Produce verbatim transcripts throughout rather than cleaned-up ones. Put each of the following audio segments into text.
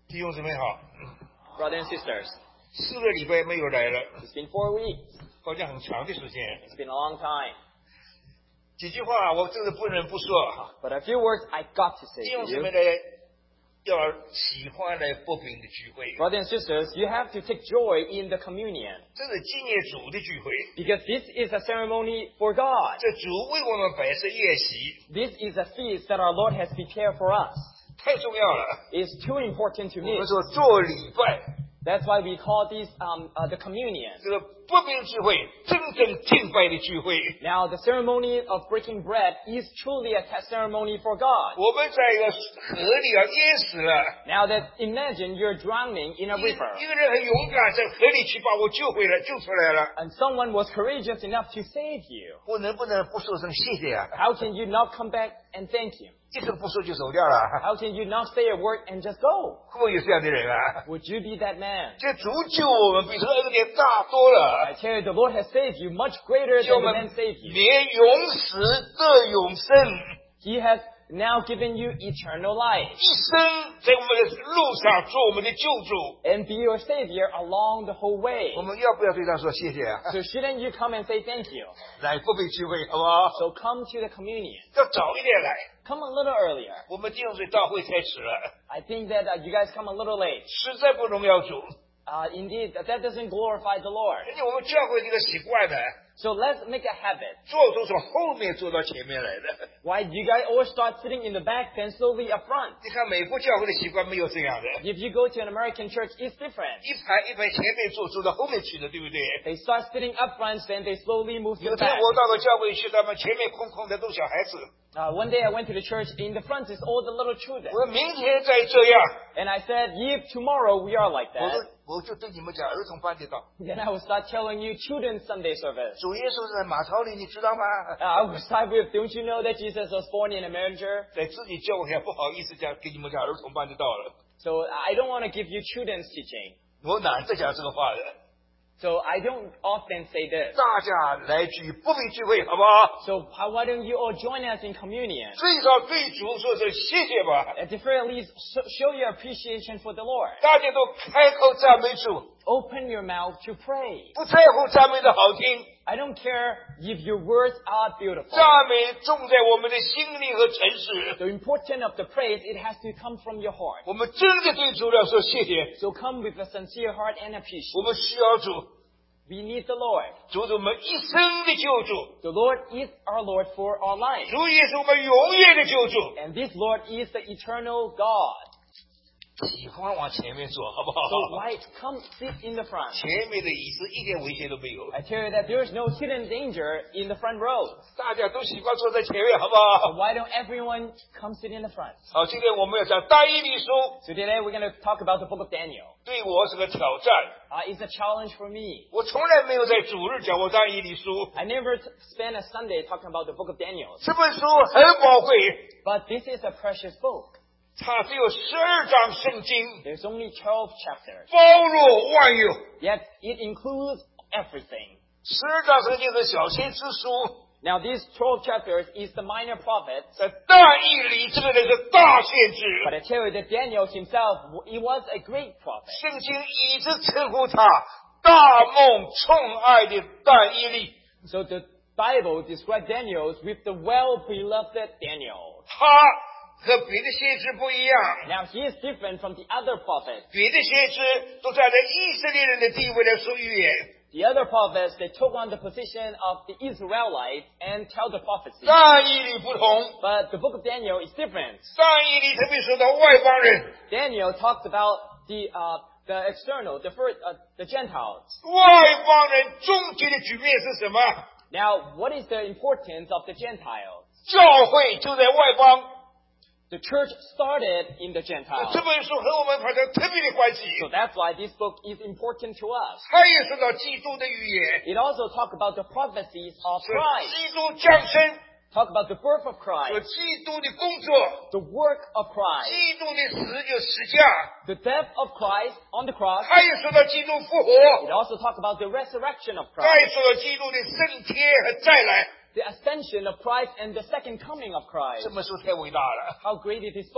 弟兄姊妹好， Brothers and sisters, 四个礼拜没有来了， it's been four weeks. 好像很长的时间。 It's been a long time. 几句话我真的不能不说哈。 But a few words I got to say 弟兄 to 姊 you. 妹呢，要喜欢来复饼的聚会， Brothers and sisters, you have to take joy in the communion. 这是纪念主的聚会。 Because this is a ceremony for God. 这主为我们摆设宴席， This is a feast that our Lord has prepared for us. 太重要了。 It's too important to 我们 miss. 说做礼拜， That's why we call this um, uh, the communion. 这个复饼聚会，真正敬拜的聚会。 Now, the ceremony of breaking bread is truly a test ceremony for God. 我们在一个河里啊淹死了， Now that imagine you're drowning in a 一 river. 一个人很勇敢，在河里去把我救回来，救出来了。 And someone was courageous enough to save you. 我能不能不说声谢谢啊？ How can you not come back and thank him? 一声不说就走掉了。 How can you not say a word and just go? 会不会有这样的人啊？ Would you be that man? 这主救我们比这个恩典大多了。 I tell you, the Lord has saved you much greater 叫我 than the 们 man saved you. 免永死得永生， He has now given you eternal life 一生在我们的路上做我们的救主。 and be your savior along the whole way. 我们要不要对他说谢谢啊？ So shouldn't you come and say thank you? 来复备聚会好不好？ So come to the communion. 要早一点来， Come a little earlier. 我们定罪到会太迟了， I think that uh, you guys come a little late. 实在不荣耀主。 Uh, indeed, that that doesn't glorify the Lord. 而且我们教会这个习惯呢， So let's make a habit. 做都从后面做到前面来的。 Why you guys always start sitting in the back, then slowly up front? 你看美国教会的习惯没有这样的， If you go to an American church, it's different. 一排一排前面坐，坐到后面去的，对不对？ They start sitting up front, then they slowly move to 有 the 天 back. 我到了教会去，他们前面空空的都小孩子。 Uh, one day I went to the church, in the front is all the little children. 我说明天再这样， And I said, if tomorrow we are like 我 that, 说我就对你们讲儿童班的道。 then I will start telling you children's Sunday service. 主耶稣是在马槽里，你知道吗？ Uh, I will start with, don't you know that Jesus was born in a manger? 在自己教会还不好意思讲给你们讲儿童班的道了， So I don't want to give you children's teaching. 我懒得讲这个话的。 So I don't often say this. 大家来聚不为聚会，好不好？ So how, why don't you all join us in communion? 最少对主说声谢谢吧。 At the very least, so- show your appreciation for the Lord. 大家都开口赞美主， Open your mouth to pray. 不在乎赞美的好听， I don't care if your words are beautiful. 赞美种在我们的心里和诚实。 The important of the praise, it has to come from your heart. 我们真的对主要说谢谢， So come with a sincere heart and appreciation. 我们需要主， We need the Lord. 主是我们一生的救主， The Lord is our Lord for our life. 主也是我们永远的救主。 And this Lord is the eternal God. 喜欢往前面坐，好不好？ So why come sit in the front? 前面的椅子一点危险都没有， I tell you that there is no hidden danger in the front row. 大家都喜欢坐在前面，好不好？ So why don't everyone come sit in the front? 好，今天我们要讲但以理书， So today we're going to talk about the book of Daniel. 对我是个挑战。 Uh, it's a challenge for me. 我从来没有在主日讲过但以理书， I never t- spent a Sunday talking about the book of Daniel. 这本书很宝贵， But this is a precious book. 它只有十二章圣经， There's only twelve chapters. 包罗万有。 Yet it includes everything. 十二章圣经是小先知书， Now these twelve chapters is the minor prophets. 在但以理这个人是大先知， But I tell you that Daniel himself, he was a great prophet. 圣经一直称呼他大梦宠爱的但以理。 So the Bible describes Daniel with the well-beloved Daniel. 他和别的先知不一样， Now he is different from the other prophets. 别的先知都站在以色列人的地位来说预言， The other prophets, they took on the position of the Israelites and tell the prophecy. 但以理不同， But the book of Daniel is different. 但以理特别说到外邦人， Daniel talks about the uh, the external, the first, uh, the Gentiles. 外邦人终极的局面是什么？ Now, what is the importance of the Gentiles? 教会就在外邦。 The church started in the Gentiles. 这本书和我们发生特别的关系。 So that's why this book is important to us. 他也说到基督的预言， It also talks about the prophecies of 说 Christ. 基督降生， Talk about the birth of 说 Christ, 基督的工作， the work of Christ, 基督的死就死架。 the death of Christ on the cross. 他也说到基督复 It 活， also talks about the resurrection of 他也 Christ, 说到基督的升天和再来。 the ascension of Christ, and the second coming of 这 Christ. 本书太伟大了。 How great is this book?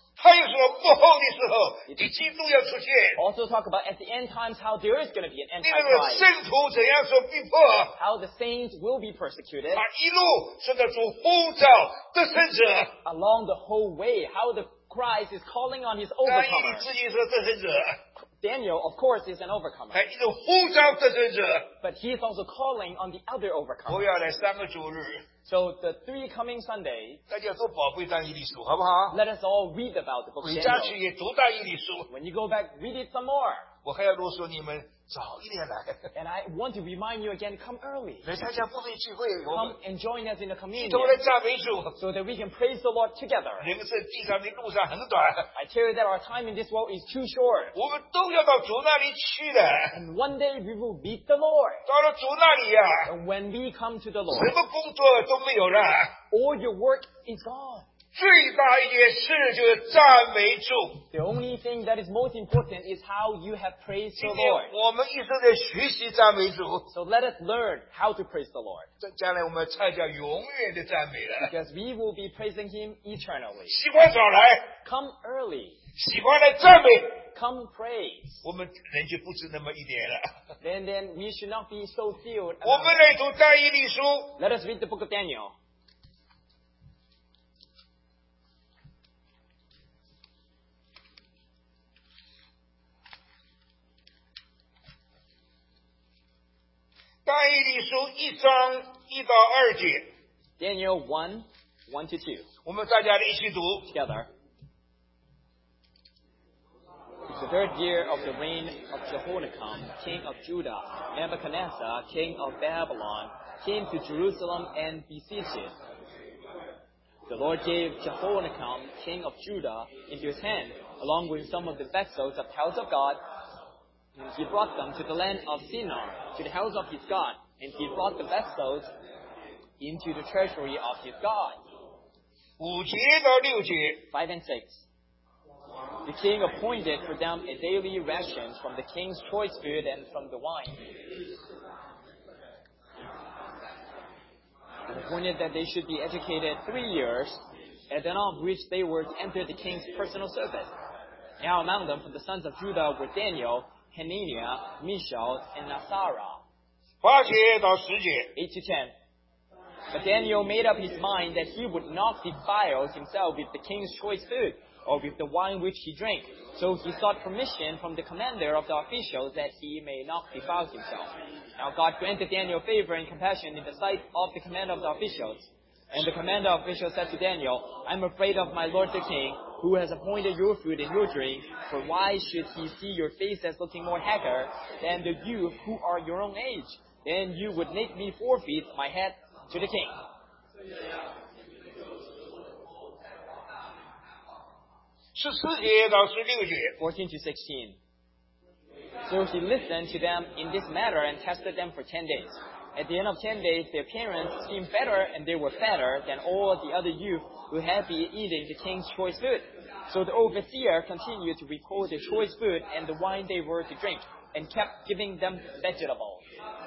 他又说幕后的时候，你基督要出现。 Also talk about at the end times how there is going to be an 那个 antichrist, 圣徒怎样受逼迫， how the saints will be persecuted 他一路说到主呼召得胜者， along the whole way, how the Christ is calling on his 但以理 overcomer. 自己说得胜者， Daniel, of course, is an overcomer, 还一路呼召得胜者。 but he is also calling on the other 我 overcomer. 要来三个主日， So the three coming Sundays, 大家都宝贝但以理书，好不好？ let us all read about the book of 回家去 Daniel. 也读但以理书。 When you go back, read it some more. 我还要啰嗦你们早一点来， And I want to remind you again, come early. 来参加部队聚会，我 Come 们 and join us in the 一 communion 同来赞美主。 so that we can praise the Lord together. 人生地上的路上很短， I tell you that our time in this world is too short. 我们都要到主那里去的。 And one day we will meet the Lord. 到了主那里呀、 And when we come to the 什 Lord, 么工作都没有了， all your work is gone. 最大一件事就是赞美主。 The only thing that is most important is how you have praised 今 the 天 Lord. 我们一直在学习赞美主， So let us learn how to praise the Lord, 这将来我们参加永远的赞美了。 because we will be praising Him eternally. 喜欢早来， Come early. 喜欢来赞美， Come praise. 我们人就不止那么一点了。 Then, then we should not be so filled. 我们来读但以理书， Let us read the book of Daniel. 但以理书一章一到二节， Daniel one, one to two. 我们大家一起读。 Together. The third year of the reign of Jehoiakim, king of Judah, Nebuchadnezzar, king of Babylon, came to Jerusalem and besieged it. The Lord gave Jehoiakim, king of Judah, into his hand, along with some of the vessels of the house of God. And he brought them to the land of Shinar, to the house of his God, and he brought the vessels into the treasury of his God. 五节到六节， Five and six. The king appointed for them a daily rations from the king's choice food and from the wine. And appointed that they should be educated three years, at the end of which they were to enter the king's personal service. Now among them from the sons of Judah were Daniel, Hananiah, Mishael, and Azariah. 八节到十节。 Eight to ten. But Daniel made up his mind that he would not defile himself with the king's choice food, or with the wine which he drank. So he sought permission from the commander of the officials that he may not defile himself. Now God granted Daniel favor and compassion in the sight of the commander of the officials. And the commander of the officials said to Daniel, I'm afraid of my lord the king, who has appointed your food and your drink, for why should he see your face as looking more haggard than the youth who are your own age? Then you would make me forfeit my head to the king. 十四节到十六节， fourteen to sixteen. So he listened to them in this matter and tested them for ten days. At the end of ten days, their appearance seemed better, and they were fatter than all the other youth who had been eating the king's choice food. So the overseer continued to withhold the choice food and the wine they were to drink, and kept giving them vegetables.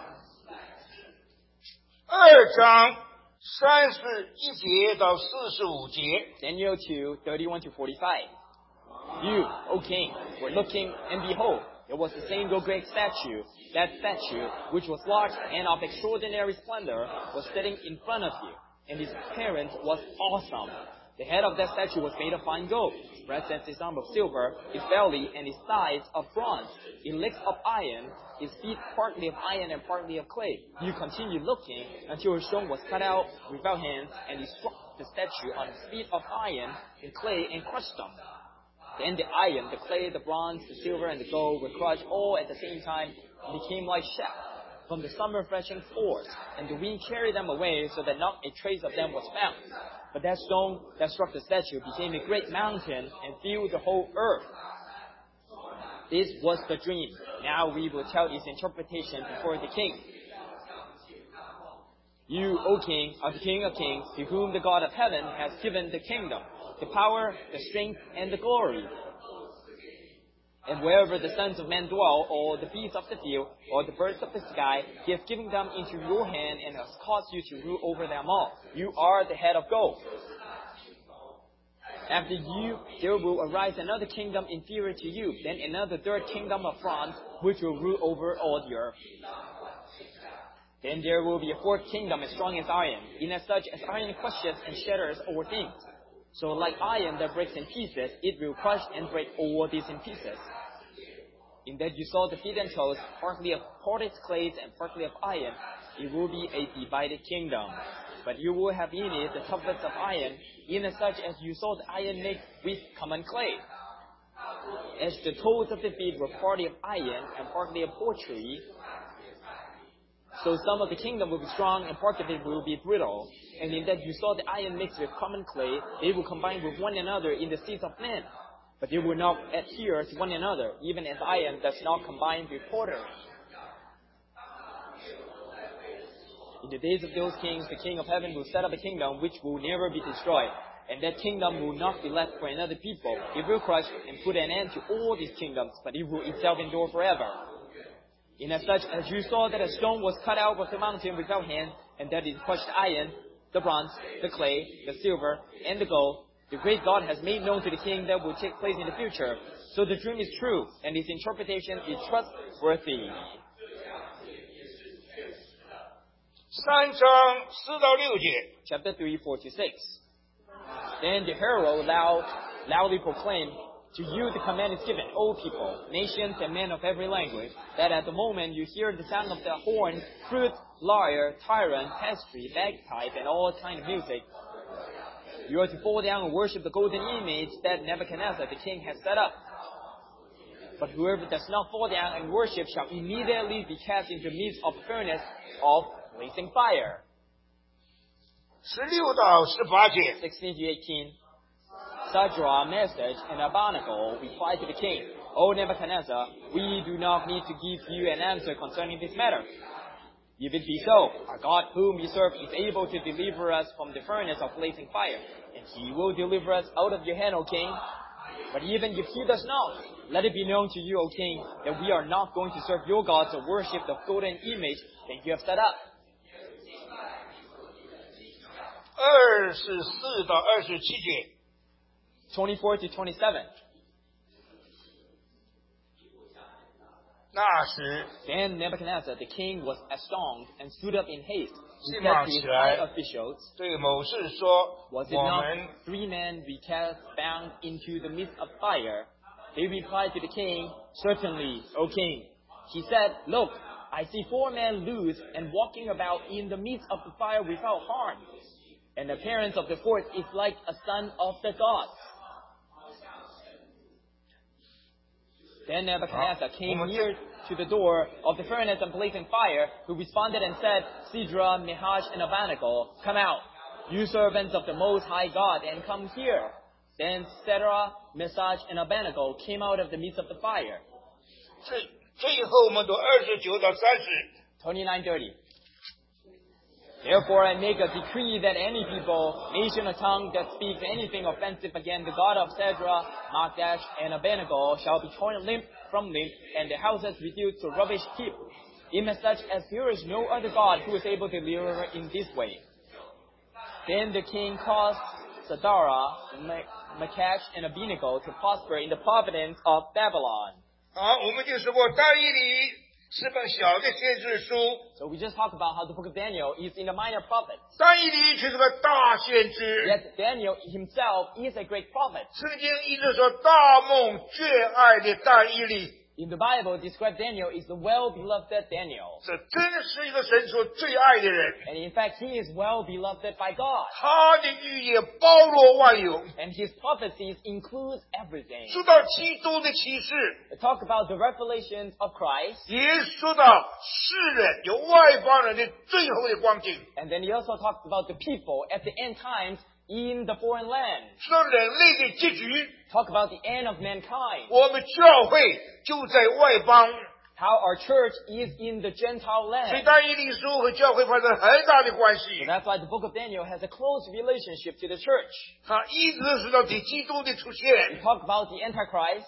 二章三十一节到四十五节。 Daniel two, thirty-one to forty-five. You, O king, were looking, and behold, there was a single great statue. That statue, which was large and of extraordinary splendor, was sitting in front of you, and his appearance was awesome. The head of that statue was made of fine gold, his breast and his arm of silver, his belly and his thighs of bronze, his legs of iron, his feet partly of iron and partly of clay. You continued looking until his stone was cut out without hands, and he struck the statue on his feet of iron and clay and crushed them. Then the iron, the clay, the bronze, the silver, and the gold were crushed all at the same time and became like chaff from the summer threshing floors, and the wind carried them away so that not a trace of them was found. But that stone that struck the statue became a great mountain and filled the whole earth. This was the dream. Now we will tell its interpretation before the king. You, O king, are the king of kings, to whom the God of heaven has given the kingdom, the power, the strength, and the glory. And wherever the sons of men dwell, or the beasts of the field, or the birds of the sky, he has given them into your hand and has caused you to rule over them all. You are the head of gold. After you, there will arise another kingdom inferior to you, then another third kingdom of France, which will rule over all the earth. Then there will be a fourth kingdom as strong as iron, inasmuch as iron crushes and shatters all things. So like iron that breaks in pieces, it will crush and break all these in pieces. In that you saw the feet and toes, partly of potted clay and partly of iron, it will be a divided kingdom. But you will have in it the tablets of iron, inasmuch as you saw the iron mixed with common clay. As the toes of the feet were partly of iron and partly of pottery, so some of the kingdom will be strong and part of it will be brittle. And in that you saw the iron mixed with common clay, they will combine with one another in the seeds of men. But they will not adhere to one another, even as iron does not combine with pottery. In the days of those kings, the King of heaven will set up a kingdom which will never be destroyed. And that kingdom will not be left for another people. It will crush and put an end to all these kingdoms, but it will itself endure forever. Inasmuch as you saw that a stone was cut out of the mountain without hand, and that it crushed iron, the bronze, the clay, the silver, and the gold, the great God has made known to the king that will take place in the future. So the dream is true, and its interpretation is trustworthy. 三章四到六节。 Chapter three, four to six. Then the herald loud, loudly proclaimed, to you the command is given, O people, nations, and men of every language, that at the moment you hear the sound of the horn, flute, lyre, tyrant, pastry, bagpipe, and all kind of music, you are to fall down and worship the golden image that Nebuchadnezzar the king has set up. But whoever does not fall down and worship shall immediately be cast into the midst of a furnace of blazing fire. 十六到十八节。 sixteen to eighteen. Shadrach, Meshach, and Abednego replied to the king, O Nebuchadnezzar, we do not need to give you an answer concerning this matter. If it be so, our God whom we serve is able to deliver us from the furnace of blazing fire, and he will deliver us out of your hand, O king. But even if he does not, let it be known to you, O king, that we are not going to serve your gods or worship the golden image that you have set up. 二十四到二十七节。 twenty-four to twenty-seven. 那时， Then Nebuchadnezzar the king was astonished and stood up in haste. He 急 said 忙 to 起 his 来 high officials, 对谋士说：“ Was it 我 not 们 three men we cast bound into the midst of fire? They replied to the king, Certainly, O king. He said, Look, I see four men loose and walking about in the midst of the fire without harm. And the appearance of the fourth is like a son of the gods. Then Nebuchadnezzar came near to the door of the furnace and blazing fire, who responded and said, Shadrach, Meshach, and Abednego, come out, you servants of the Most High God, and come here. Then Shadrach, Meshach, and Abednego came out of the midst of the fire. 最最后我们读二十九到三十。 twenty-nine thirty. Therefore I make a decree that any people, nation, or tongue that speaks anything offensive against the God of Shadrach, Meshach, and Abednego shall be torn limb from limb, and their houses reduced to rubbish heap. Inasmuch as there is no other God who is able to deliver in this way. Then the king caused Shadrach, Meshach, and Abednego to prosper in the providence of Babylon. 好，我们就说过，但以理是本小的先知书， So we just talked about how the book of Daniel is in the minor prophets. 但以理却是个大先知。 Yet Daniel himself is a great prophet. 圣经一直说大梦眷爱的但以理， In the Bible, described Daniel is the well-beloved Daniel. 这真是一个神所最爱的人。 And in fact, he is well-beloved by God. 他的预言包罗万有。 And his prophecies include everything. 说到基督的启示， They talk about the revelations of Christ. 也说到世人有外邦人的最后的光景， And then he also talks about the people at the end times in the foreign land. 说到人类的结局。 Talk about the end of mankind. 我们教会就在外邦， How our church is in the Gentile 所以 land. 但以理书和教会发生很大的关系 So。that's why the book of Daniel has a close relationship to the church. 他一直是到对基督的出 We 现， talk about the Antichrist.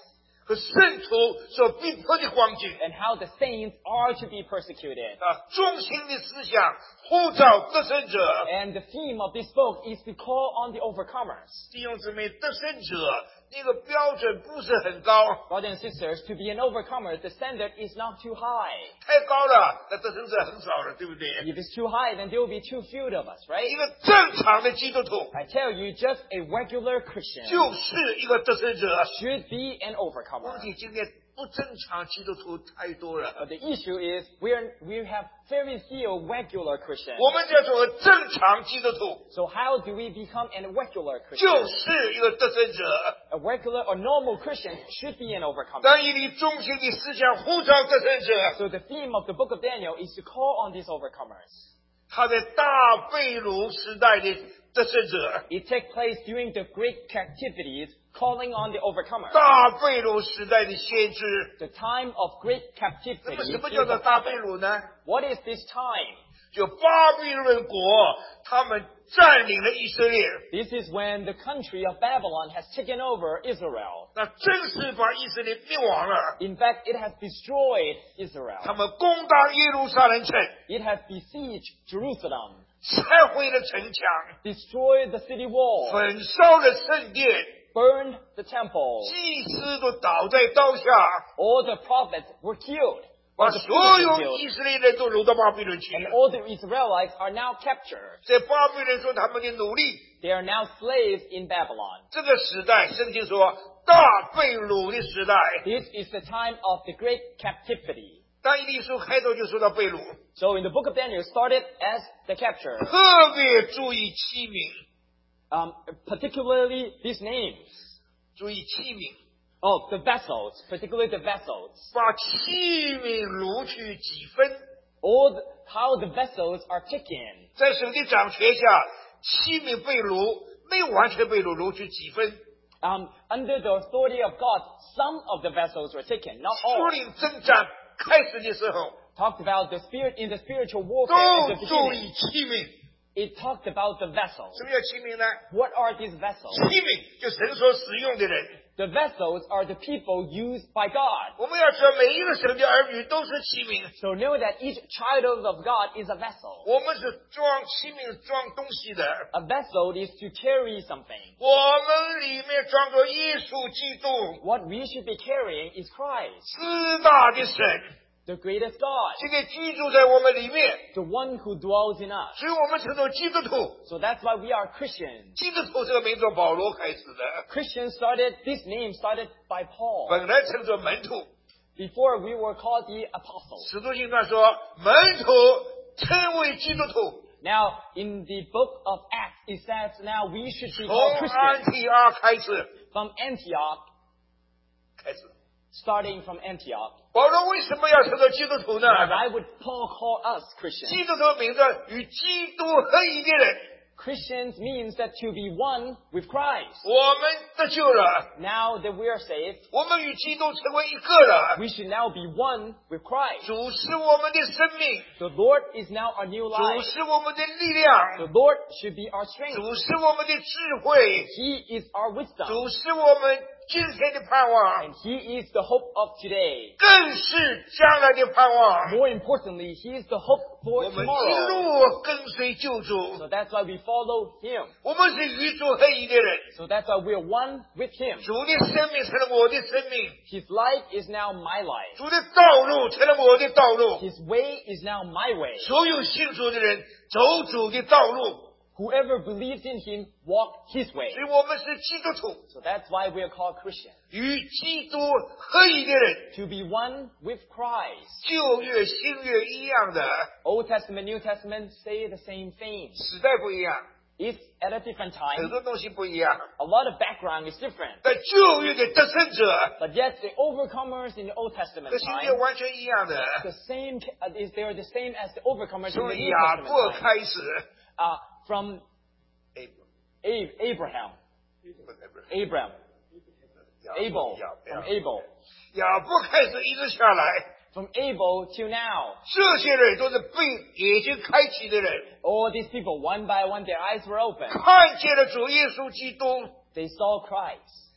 和圣徒所逼迫的光景 and how the saints are to be persecuted. 啊，中心的思想呼召得胜者。 And the theme of this book is to call on the overcomers. 弟兄姊妹，得胜者那个标准不是很高， Brothers and sisters, to be an overcomer, the standard is not too high. 太高了，那得胜者很少了，对不对？ If it's too high, then there will be too few of us, right? 一个正常的基督徒 I tell you, just a regular Christian 就是一个得胜者。 should be an overcomer. 问题今天不正常基督徒太多了， But the issue is we're, we have very few regular Christians. 我们叫做正常基督徒， So how do we become a regular 就 Christian? 是一个得胜者。 A regular or normal Christian should be an overcomer. 但以你中心的思想呼召得胜者， So the theme of the book of Daniel is to call on these overcomers. 他在大被掳时代的得胜者， It takes place during the great captivities, calling on the overcomers. 大被掳时代的先知。 The time of great 那 captivity. 么什 is 么叫 the 做大被 prophet. 掳呢？ What is this time? 就巴比伦国，他们占领了以色列， This is when the country of Babylon has taken over Israel. 那真是把以色列灭亡了。 In fact, it has destroyed 他 Israel. 们攻打耶路撒冷城， It has besieged Jerusalem, 拆毁了城墙， destroyed the city wall, 焚烧了圣殿， burned the temple. 祭司都倒在刀下， All the prophets were killed. 把 All the 所 priests 有 were killed. 以色列人都掳到巴比伦去 And 了。 all the Israelites are now captured. 在巴比伦做他们的奴隶。 They are now slaves in Babylon. 这个时代，圣经说大被掳的时代。 This is the time of the great captivity. 但以理书开头就说到被掳， So in the book of Daniel, it started as the capture. 特别注意器皿， Um, particularly these names. 注意器皿。 Oh, the vessels, particularly the vessels. 把器皿掳去几分， All the, how the vessels are taken. 在神的掌权下，器皿被掳，没有完全被掳，掳去几分。 Um, under the authority of God, some of the vessels were taken, not 属 all. 灵征战开始的时候， Talked about the spirit in the spiritual warfare at 都 the 注 beginning. 意器皿。 It talked about the vessels. 什么叫器皿呢？ What are these vessels? 器皿就神所使用的人。 The vessels are the people used by God. 我们要知道，每一个神的儿女都是器皿。 So know that each child of God is a vessel. 我们是装器皿、装东西的。 A vessel is to carry something. 我们里面装着耶稣基督， What we should be carrying is Christ, 至大的神， the greatest God, 现在居住在我们里面， the one who dwells in us. 所以我们称作基督徒。 So that's why we are Christians. 基督徒这个名从保罗开始的， Christians started, this name started by Paul. 本来称作门徒。 Before we were called the apostles. 使徒行传说，门徒称为基督徒。 Now, in the book of Acts, it says now we should be 从 called 安 Christians 提阿开始， from Antioch, 开始。 starting from Antioch. 保罗为什么要称作基督徒呢？ Now, why would Paul call us Christians? 基督徒名字与基督合一的人， Christians means that to be one with Christ. 我们得救了， Now that we are saved, 我们与基督成为一个了。 we should now be one with Christ. 主是我们的生命， The Lord is now our new 主 life. 是我们的力量， The Lord should be our strength. 主是我们的智慧， He is our wisdom. 主是我们今天的盼望， And He is the hope of today. 更是将来的盼望。 More importantly, He is the hope 我 for 们一 tomorrow. 路跟随救主， So that's why we follow Him. 我们是与主合一的人。 So that's why we are one with Him. 主的生命成了我的生命， His life is now my life. 主的道路成了我的道路。 His way is now my way. 所有信主的人走主的道路， Whoever believes in Him, walk His way. 所以我们是基督徒， So that's why we are called Christians. 与基督合一的人， To be one with Christ. 旧约新约一样的， Old Testament, New Testament say the same thing. 时代不一样， It's at a different 很 time. 多东西不一样。 A lot of background is different. 在旧约的得胜者 But yet the overcomers in the Old Testament 和新约 time, 完全一样的， the same uh, is they are the same as the overcomers in 从 the New 亚 Testament 伯 time. 开始， Uh, from 哎 Ab- Abraham, 不是不是 Abram, 亚 Abel, 亚 from 亚 Abel, 亚伯开始一直下来， from Abel till now. 这些人都是被眼睛开启的人， All these people, one by one, their eyes were open. 看见了主耶稣基督， They saw Christ.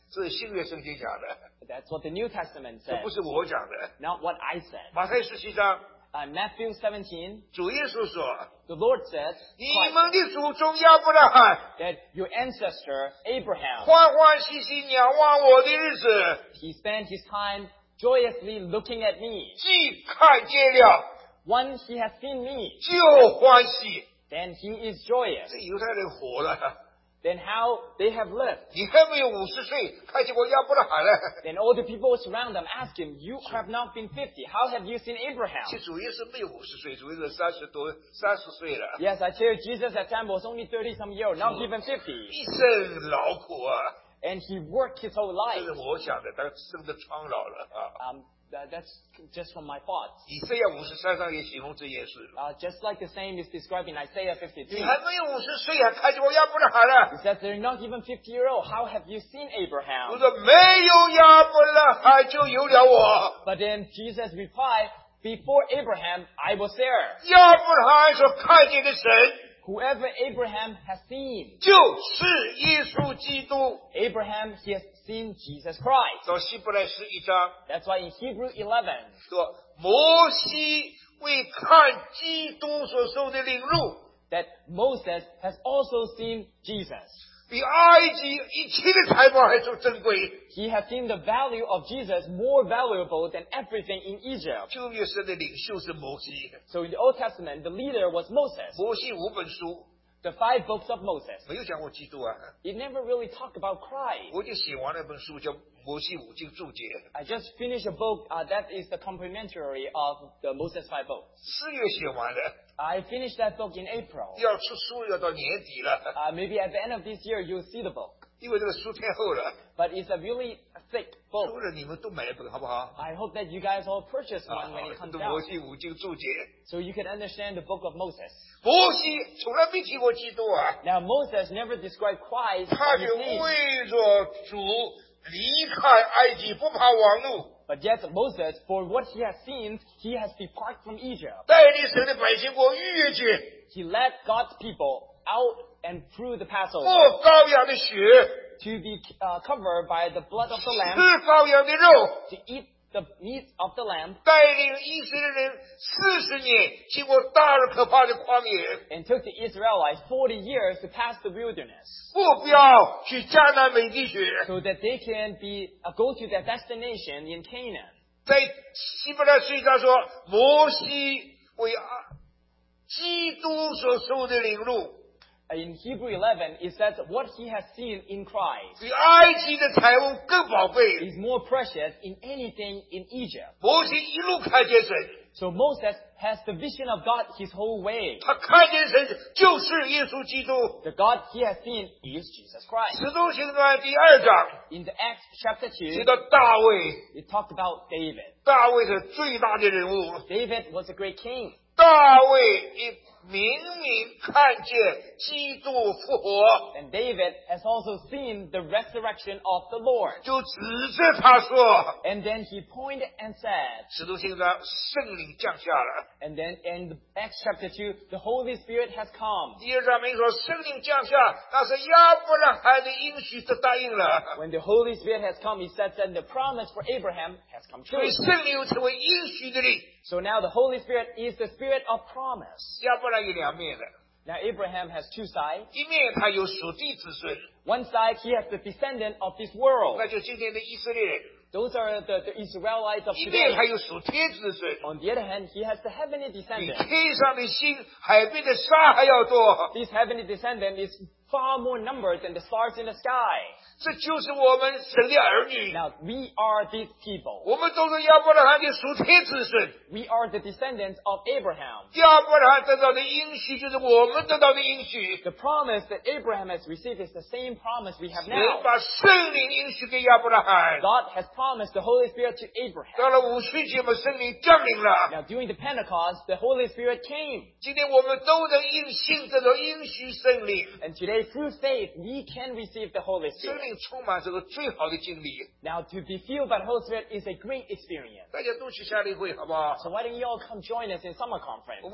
这是新约圣经讲的， That's what the New Testament 这 says, 不是我讲的。 not what I said. 马太十七章， Uh, Matthew seventeen, 主耶稣说 the Lord says 你 Christ, 们的祖宗亚伯拉罕 that your ancestor Abraham, 欢欢喜喜仰望我的日子， he spent his time joyously looking at me. 既看见了 Once he has seen me, 就欢喜。 then he is joyous. 这犹太人活了， Then how they have lived. 你还没有五十岁，看见过亚伯拉罕了。 Then all the people surround them ask him, you have not been fifty. How have you seen 其 Abraham? 实主耶稣没有五十岁，主耶稣三十多、三十岁了， Yes, I tell you, Jesus at time was only thirty some years, not even fifty. 一生劳苦啊。 And he worked his whole 这 life. 是我想的，他生的苍老了啊。 Um, that, that's just from my thoughts. 以赛亚五十三章也形容这件事。 Uh, just like the same is described in Isaiah 你 fifty-three. 还没有五十岁啊，看见过亚伯拉罕了？ It says they're not even fifty year old. How have you seen 我 Abraham? 说没有亚伯拉罕就有了我。 But then Jesus replied, before Abraham, I was there. 亚伯拉罕所看见的神， Whoever Abraham has seen, 就是耶稣基督。 Abraham, he has seen Jesus Christ. 到希伯来十一章 That's why in Hebrew eleven, 说，摩西为看基督所受的领入， that Moses has also seen Jesus. 比埃及一切的财宝还更珍贵。 He has seen the value of Jesus more valuable than everything in Egypt. 旧约神的领袖是摩西， So in the Old Testament, the leader was Moses. 摩西五本书 The five books of Moses. 没有讲过基督啊。 It never really talked about Christ. 我已经写完了一本书，叫《摩西五经注解》， I just finished a book uh, that is the complementary of the Moses five books. 四月写完了， I finished that book in April. 要出书要到年底了， Uh, maybe at the end of this year you'll see the book. 因为这个书太厚了。 But it's a really thick 读 book. 了你们都买一本好不好？ I hope that you guys all purchase 啊， one when it comes 读摩 out, 西五经注解。 so you can understand the book of Moses. 摩西从来没提过基督啊， Now Moses never described Christ 他 by 是 his name. 为着主离开埃及，不怕亡怒， But yet Moses, for what he has seen, he has departed from Egypt. 带领神的百姓过逾越节， He led God's people out and through the 过 Passover 羔羊的血， to be uh, covered by the blood of the 吃 lamb, 羔羊的肉， to eat the meat of the lamb, 带领以色列人四十年经过大而可怕的旷野， and took the Israelites forty years to pass the wilderness, 目标去迦南美地去。 so that they can be uh, go to their destination in Canaan. 在希伯来书一章说，摩西为啊基督所受的领入， In Hebrew eleven, it says what he has seen in Christ 比埃及的财物更宝贵。 is more precious in anything in Egypt. 摩西一路看见神， So Moses has the vision of God his whole way. 他看见神就是耶稣基督。 The God he has seen is Jesus Christ. 使徒行传第二章 In the Acts chapter 提 two, 到大卫， it talked about David. 大卫是最大的人物。 David was a great king. 大卫也明明看见基督复活， And David has also seen the resurrection of the Lord. 就指着他说 And then he pointed and said,：“ 使徒行传圣灵降下了。 and then in the Acts chapter two, the Holy Spirit has come. 第二章明说圣灵降下，那是亚伯拉罕的应许都答应了， When the Holy Spirit has come, it says that the promise for Abraham has come 所以 true. 圣灵又成为应许的灵。 So now the Holy Spirit is the Spirit of promise. 亚伯拉有两面的， Now Abraham has two sides. 一面他有属地子孙， One side, he has the descendant of this world. 那就今天的以色列人； Those are the, the Israelites of 一面 today. 还有属天子孙， On the other hand, he has the heavenly 比 descendant. 天上的星、海边的沙还要多。 This heavenly descendant is far more numbered than the stars in the sky. 这就是我们神的儿女。 Now, we are these people. 我们都是亚伯拉罕的属天子孙。 We are the descendants of Abraham. 亚伯拉罕得到的应许，就是我们得到的应许。 The promise that Abraham has received is the same promise we have 神 now. 把圣灵应许给亚伯拉罕。 God has promised the Holy Spirit to Abraham. 到了五旬节，我们圣灵降临了。 Now, during the Pentecost, the Holy Spirit came. 今天我们都能因信得到应许圣灵。 And today, through faith, we can receive the Holy 圣 Spirit. 灵充满这个最好的经历。 Now, to be filled by the Holy Spirit is a great experience. 大家都去夏令会，好不好？ So why don't you all come join us in summer conference? 我们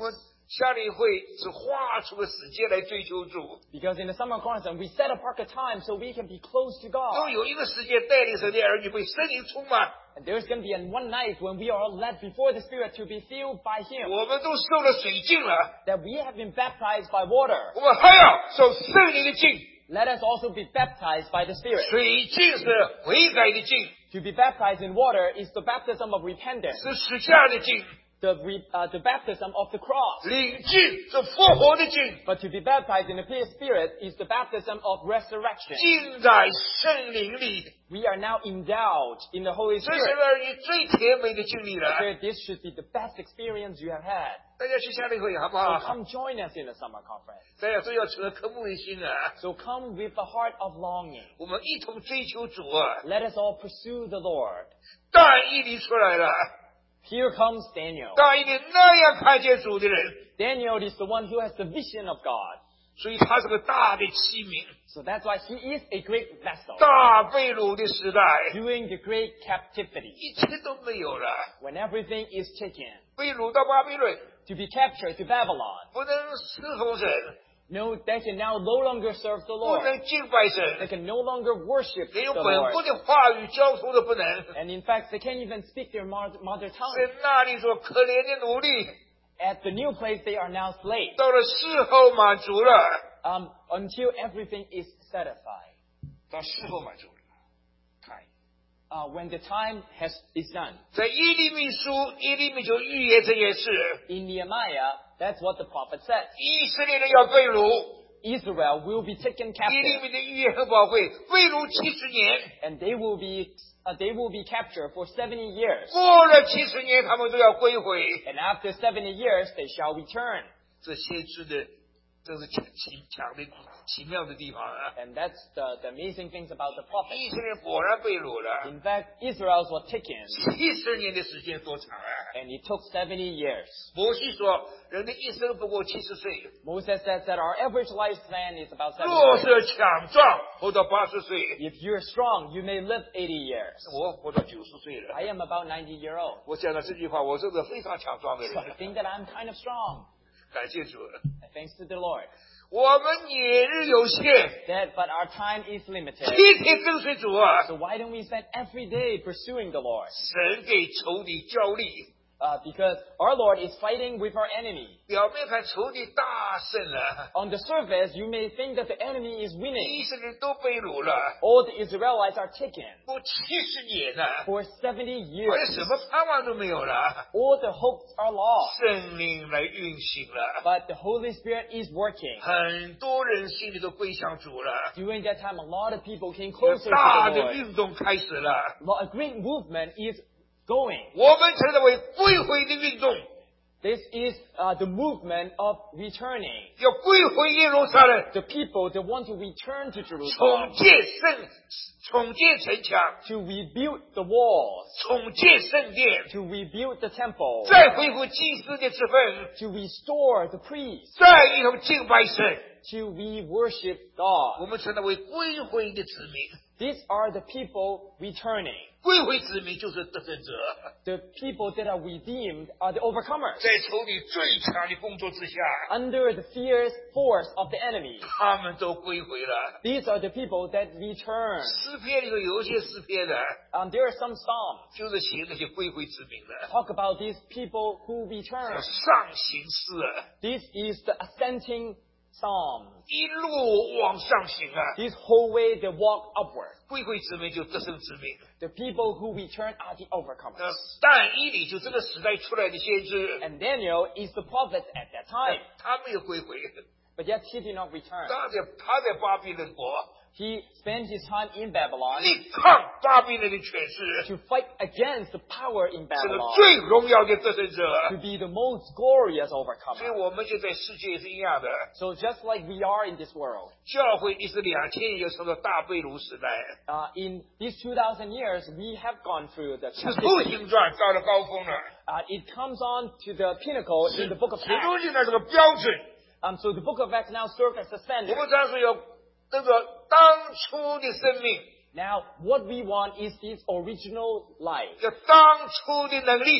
夏令会是花出个时间来追求主， Because in the summer conference, we set apart the time so we can be close to 又 God. 有一个时间带领神的儿女被圣灵充满。 And there's going to be an one night when we are all led before the Spirit to be filled by Him. 我们都受了水浸了， That we have been baptized by water. 我们还要受圣灵的浸。 Let us also be baptized by the Spirit. 水浸是悔改的浸， To be baptized in water is the baptism of repentance. 是十架的浸， The, re, uh, the baptism of the cross. 领浸是复活的浸， But to be baptized in the Spirit is the baptism of resurrection. 浸在圣灵里， We are now endowed in the Holy 这是 Spirit. 儿女最甜美的经历了。 So this should be the best experience you have had. 大家去夏令会好不 So 好？ come join us in the summer conference. 大家都要存刻慕的心啊！ So come with a heart of longing. 我们一同追求主啊！ Let us all pursue the Lord. 大义里出来了， Here comes Daniel. 大义里那样看见主的人， Daniel is the one who has the vision of God. 所以他是个大的器皿。 So that's why he is a great vessel. 大被掳的时代， During the great captivity, 一切都没有了， when everything is taken, 被掳到巴比伦， to be captured to Babylon. 不能侍奉神， No, they can now no longer serve the 不 Lord. 能敬拜 They 神， can no longer worship 连 the 用本国 Lord. 的话语交通都不能。 And in fact, they can't even speak their mo- mother 在 tongue. 那里所可怜的奴隶， At the new place, they are now slaves. 到了事后满足了， Um, until everything is satisfied. 到事后满足了。看， Uh, when the time has is done. 在耶利米书，耶利米就预言这件事， In Nehemiah, that's what the prophet said. 以色列人要被掳。 Israel will be taken 耶利 captive, 米的预言很宝贵，被掳七十年， and they will be uh, they will be captured for seventy years. 过了七十年，他们都要归回。 And after seventy years, they shall return. 这先知的，这是奇奇强的奇妙的地方啊！ And that's the, the amazing things about the prophet. 以色列人果然被掳了， In fact, Israel was taken, 七十年的时间多长啊！ and it took seventy years. 摩西说，人的一生不过七十岁， Moses says that our average lifespan is about 若 seventy years. 是强壮，活到八十岁。 If you're strong, you may live eighty years. 我活到九十岁了。 I am about ninety year old. 我讲了这句话，我是个非常强壮的 So I 人。 think that I'm kind of strong. 感谢主， And thanks to the Lord. 我们年日有限， That, but our time is limited. 天天跟随主啊！ So why don't we spend every day pursuing the Lord? 神给仇敌交力， Uh, because our Lord is fighting with our enemy. 表面看仇敌大胜了， On the surface, you may think that the enemy is winning. 以色列人都被掳了， All the Israelites are taken 不七十年了， for seventy 好像 years. 什么盼望都没有了。 All the hopes are lost. 圣灵来运行了， But the Holy Spirit is working. 很多人心里都归向主了， During that time, a lot of people came 有 closer to 大 the 的 Lord. 运动开始了。 A great movement is going. 我们称之为归回的运动， This is uh, the movement of returning. 要归回耶路撒冷， The people that want to return to 重 Jerusalem, 建圣，重建城墙， to rebuild the walls, 重建圣殿， to rebuild the temple, 再恢复祭司的职分， to restore the priests, 再一同敬拜神。 to re-worship 我 God. 们称它为归回的子民。 These are the people returning. 归回子民就是得胜者， The people that are redeemed are the overcomers. 在仇敌最强的工作之下， Under the fierce force of the enemy, 他们都归回了。 these are the people that return. 诗篇里头有一些诗篇呢， Um, there are some psalms 就是写那些归回子民的， talk about these people who return. 上行诗啊， This is the ascending psalm. 一路往上行啊。 This whole way they walk upward. 归回子民就得胜子民。 The people who return are the 那 overcomers. 但以理就这个时代出来的先知， And Daniel is the prophet at that time. 他没有归回， But yet he did not return. 他在他在巴比伦国 He spent his time in Babylon 力抗巴比伦的权势， to fight against the power in 是个 Babylon. 最荣耀的得胜者。 To be the most glorious 所以 overcomer. 我们就在世界也是一样的， So just like we are in this world, 教会一直两千年就受到大被掳时代， uh, in these two thousand years, we have gone through the 使徒 captivity. 行传到了高峰了， Uh, it comes on to the pinnacle in the book of 使徒 Acts. 行传这个标准， Um, so the book of Acts now serves as the 我 standard. 们常说有那个当初的生命， Now, what we want is this original life, 有当初的能力，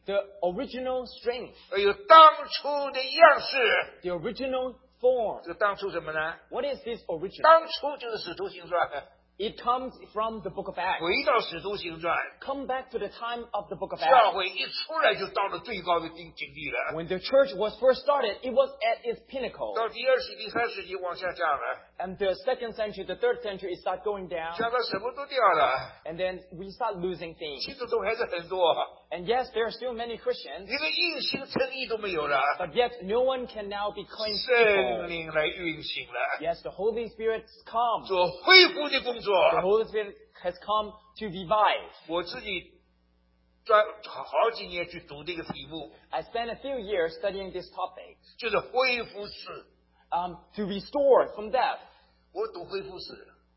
the original strength, 还有当初的样式。 the original form. 这个当初什么呢？ What is this original? 当初就是使徒行传， It comes from the book of Acts. 回到使徒行传， Come back to the time of the book of 教 Acts. 会一出来就到了最高的境境地了。 When the church was first started, it was at its pinnacle. 到第二世纪、第三世纪往下降了， And the second century, the third century, it started going down. 降到什么都掉了， And then we start losing things. 其实都还是很多。 And yes, there are still many Christians, 一个应行称义都没有了， but yet no one can now be cleansed 圣 people. 灵来运行了， Yes, the Holy Spirit has come. 做恢复的工作。 The Holy Spirit has come to revive. 我自己专好几年去读这个题目， I spent a few years studying this topic, 就是恢复史。 um, to restore from death, 我读恢复史，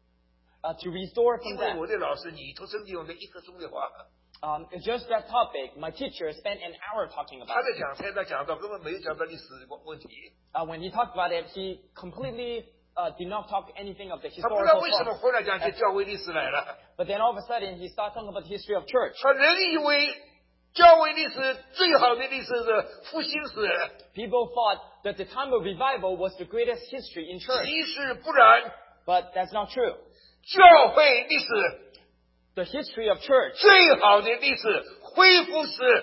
uh, to restore 因 from 为 death. 我的老师你头圣经用的一刻钟的话， Um, just that topic, my teacher spent an hour talking 他 about 在 it. 讲台上讲到根本没有讲到历史问题。 Uh, when he talked about it, he completely uh, did not talk anything of the 他不知道 historical 为什么 part. 忽然讲起教会历史来了， But then all of a sudden, he started talking about the history of church. 他仍以为教会历史最好的历史是复兴史， People thought that the time of revival was the greatest history in church. 其实不然。 But that's not true. 教会历史 The history of church, 最好的历史恢复史，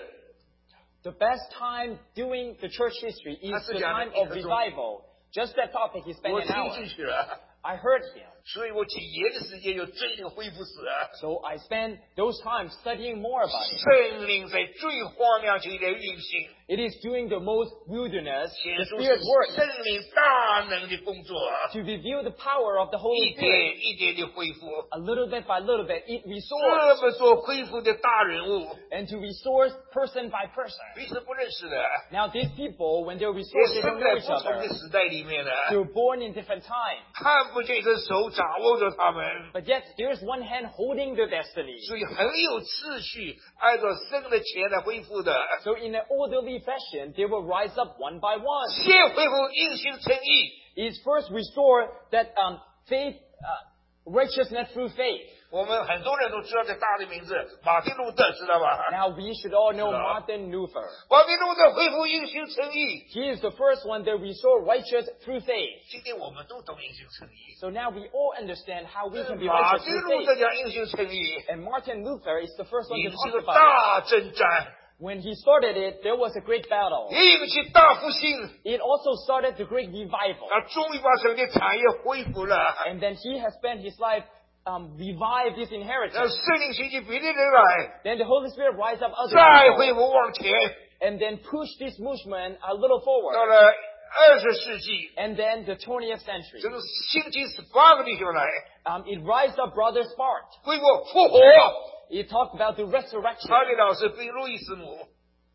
the best time doing the church history is 他是 the 讲的 time 一 of 刻钟。 revival. Just that topic, he spent 我 an 听 hour. 进去了， I heard him. 所以我几年的时间就追这个恢复史啊。 So I spent those times studying more about it. 圣灵在最荒凉期间运行， It is doing the most wilderness, 显 the 出 Spirit 是 works 圣灵大能的工作啊， to reveal the power of the 一 Holy Spirit. 点一点的恢复。 A little bit by little bit, it restores. 这么做恢复的大人物， And to restore person by person. 彼此不认识的， Now these people, when they're 也 restored, they 生 don't 在 know 不 each 同 other. 的时代里面的， They were born in different times. 看不见一只手掌握着他们， But yet, there's one hand holding their destiny. 所以很有秩序，按照生的钱来恢复的。 So in an orderly fashion, they will rise up one by one. 先恢复应行诚意， Is first restore that um, faith, uh, righteousness through faith. 我们很多人都知道这大的名字，马丁路德，知道吧？ Now we should all know Sure. Martin Luther. 马丁路德恢复应行诚意， He is the first one that restore righteous through faith. 今天我们都懂应行诚意。 So now we all understand how we can be 马 righteous 丁 through 路德 faith. 讲应行诚意， And Martin Luther is the first one 引 to 起 talk 个 about it. 大征战， When he started it, there was a great battle. 也引起大复兴。 It also started the great revival. 他终于把整个产业恢复了， And then he has spent his life um, revive this 让 inheritance. 圣灵兴起别的人来， Then the Holy Spirit rise up other 再恢 people. 复往前。 And then push this movement a little 到 forward. 了二十世纪， And then the twentieth century. 这个兴起十八个弟兄来， Um, it rise up Brother Spark. 恢复复活。 It talked about the resurrection. 他的老师宾路易斯姆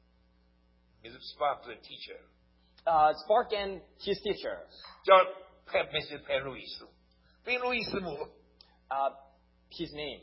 ，Mister Spark 的 teacher Uh, Spark and his teacher, 叫派 Mister 派路易斯，宾路易斯姆， uh, his name.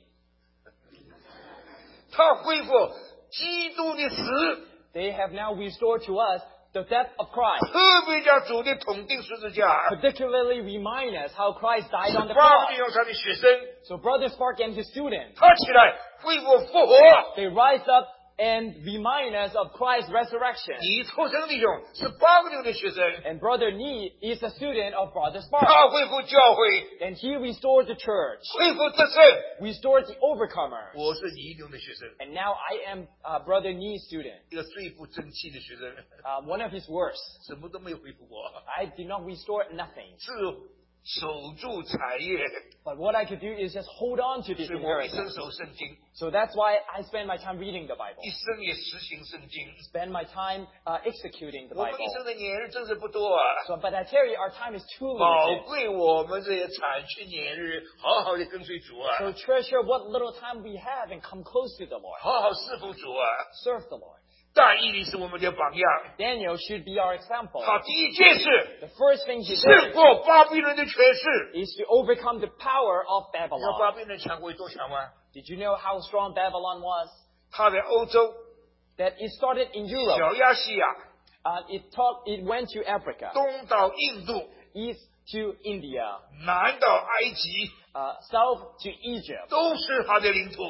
他恢复基督的死， They have now restored to us the death of Christ. 特别将主的统定十字架。 Particularly remind us how Christ died on the 八个 cross. 弟兄他的学生， So Brother Spark and his students, 他起来恢复复活。 they rise up and remind us of Christ's resurrection. 你凑成弟兄是八个弟兄的学生， And Brother Nee is a student of Brother Spark. 他恢复教会， And he restored the church, 恢复得胜。 restored the overcomers. 我是你弟兄的学生， And now I am uh, Brother Nee's student, 一个最不争气的学生， uh, one of his worst. 什么都没有恢复过， I did not restore nothing. 只守住产业。 But what I could do is just hold on to this 所以我一生 inheritance. 守圣经， So that's why I spend my time reading the Bible. 一生也实行圣经。 Spend my time uh, executing the 我们一 Bible. 生的年日真是不多啊， So, but I tell you, our time is too 宝 limited. 贵我们这些产区年日，好好的跟随主啊， So treasure what little time we have and come close to the Lord. 好好侍奉主啊。 Serve the Lord. 但以理是我们的榜样， Daniel should be our example. 他第一件事 The first thing he 胜 did 过巴比伦的权势。 is to overcome the power of 你知道 Babylon. 巴比伦强国有多强吗？ Did you know how strong Babylon was? 他在欧洲、 That it started in Europe. 小亚细亚、 Uh, it, taught, it went to Africa, 东到印度、 east to India, 南到埃及， uh, south to Egypt. 都是他的领土。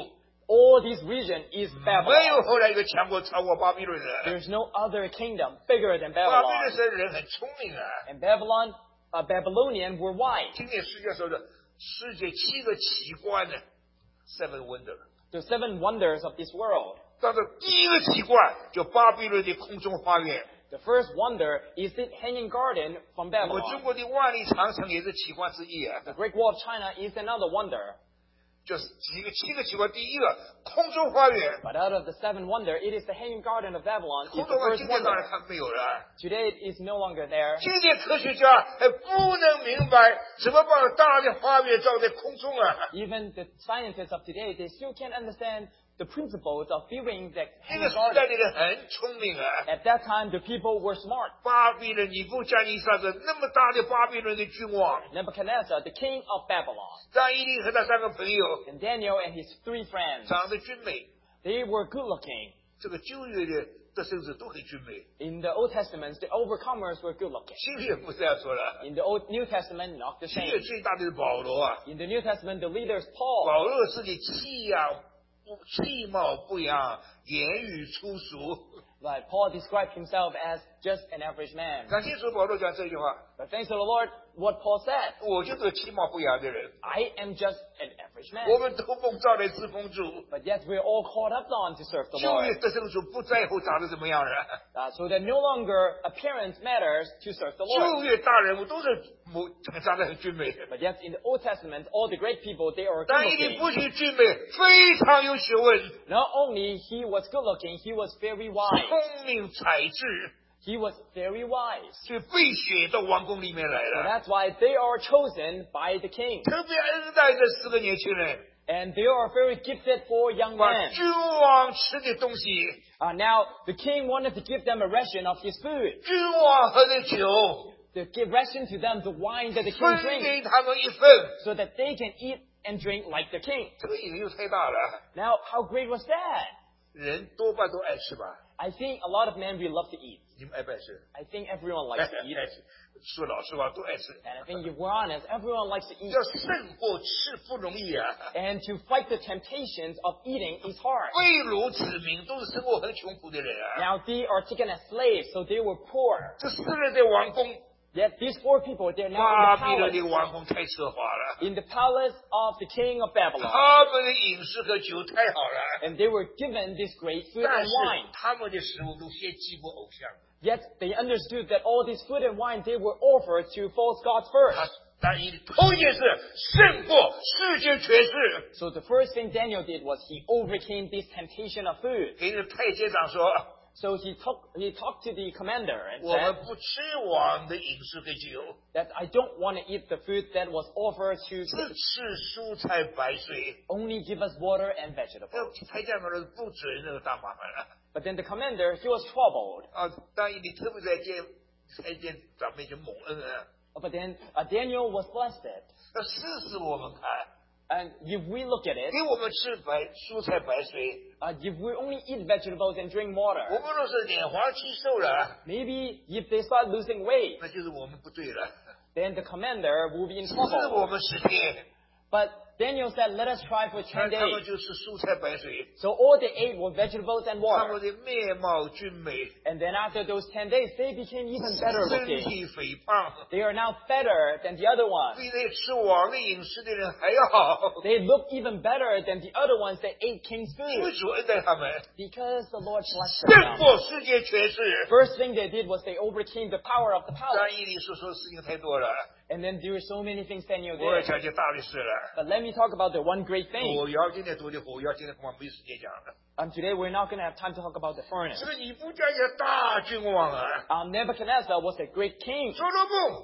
all this region is 没有 Babylon. 后来一个强国超过巴比伦的。 There's no other kingdom bigger than 巴比伦 Babylon. 是人很聪明啊。 And Babylon, uh, Babylonian were wise. 今天世界说的世界七个奇观呢 ，seven wonder。 The seven wonders of this world. 当中第一个奇观就巴比伦的空中花园。 The first wonder is the hanging garden from 我们中 Babylon. 国的万里长城也是奇观之一啊。 The Great Wall of China is another wonder. 就是几个七个奇观，第一个空中花园。 But out of the seven wonder, it is the hanging garden of Babylon is 空 the 中花园 first 今天当然 wonder. 看没有了。 Today it is no longer there. 今天科学家还不能明白怎么把大的花园造在空中啊。 Even the scientists of today, they still can't understand the principles of building that 那 hanging 个时代 garden. 的人很聪明啊。 At that time, the people were smart. 巴比伦尼布加尼撒是那么大的巴比伦的君王， Nebuchadnezzar, the king of Babylon, 张伊利和他三个朋友 and Daniel and his three friends, 长得俊美， they were good looking. 这个旧约的得胜者都很俊美， In the Old Testament, the overcomers were good looking. 新约不这样说了。 In the Old New Testament, not the 新 same. 约最大的是保罗啊， In the New Testament, the leader is Paul. 保罗是你气呀不气貌不扬，言语粗俗。 But Paul described himself as just an average man. 感谢主，保罗讲这句话， But thanks to the Lord, what Paul said, 我就是个气貌不扬的人， I am just an average 我 man. 们都奉召来侍奉主。 But yet we're all called up on to serve the 旧 Lord. 约得胜主不在乎长得怎么样人， Uh, so that no longer appearance matters to serve the Lord. 旧约大人物都是模长得很俊美。 But yet in the Old Testament, all the great people, they are good 但以理 looking. 不仅俊美，非常有学问， Not only he was good looking, he was very wise. 聪明才智， He was very wise. 所以被选到王宫里面来 So 了。 that's why they are chosen by the king. 特别恩待这四个年轻人， And they are very gifted for young 把 men. 君王吃的东西， Uh, now, the king wanted to give them a ration of his food. 君王喝的酒， To give ration to them the wine that the 分 king drinks. 给他们一份。 So that they can eat and drink like the king. 这个引诱太大了， Now, how great was that? 人多半都爱吃吧？ I think a lot of men, we love to eat. 你们爱不爱吃？ I think everyone likes to eat. 爱吃，说老实话都爱吃。 And I think if we're honest, everyone likes to eat. 要胜过吃不容易啊！ And to fight the temptations of eating is hard. 被掳子民都是生活很穷苦的人啊。 Now, they are taken as slaves, so they were poor. 这四人在王宫， Yet these four people, they're now 巴 in 比 the 伦的 palace. 王宫太奢华了， In the palace of the king of Babylon. 他们的饮食和酒太好了， And they were given this great food 但 and 是 wine. 他们的食物都先祭过偶像。 Yet they understood that all this food and wine, they were offered to false gods 他 first. 但一头一件事胜过世界权势。 So the first thing Daniel did was he overcame this temptation of food. 给那太监长说， So he talked, he talked to the commander and 我们 said 不吃王的饮食和酒， that I don't want to eat the food that was offered to 只吃蔬菜白水。 only give us water and 那 vegetables. 太监长说不准，那个大麻烦了。 But then the commander, he was troubled. 啊，但你特别在见太监长面前蒙恩啊， But then uh, Daniel was blessed. 要试试我们看， And if we look at it, 给我们吃白蔬菜白水， uh, if we only eat vegetables and drink 我 water, 们若是脸黄肌瘦了， maybe if they start losing weight, 那就是我们不对了。 then the commander will be in 试 trouble. 我们十天， But Daniel said, let us try for 那 ten 他们 days. 就吃蔬菜白水， So all they ate were vegetables and 他 water. 们的面貌俊美， And then after those ten days, they became even better 身 looking. 体肥胖， They are now better than the other ones. 比那吃王的饮食的人还要好。 They look even better than the other ones that ate king's 因为 food. 主恩待他们， Because the Lord blessed 胜 them. 过世界权势。 First thing they did was they overcame the power of the 张 palace. 毅里所说的事情太多了， And then there were so many things Daniel 我要 did. 讲件大的事了。 But let me talk about the one great thing. 火窑今天读的火窑，今天恐怕没时间讲了。 And today we're not going to have time to talk about the 这 furnace. 个尼布甲尼撒大君王啊， Um, Nebuchadnezzar was a great king. 做了梦，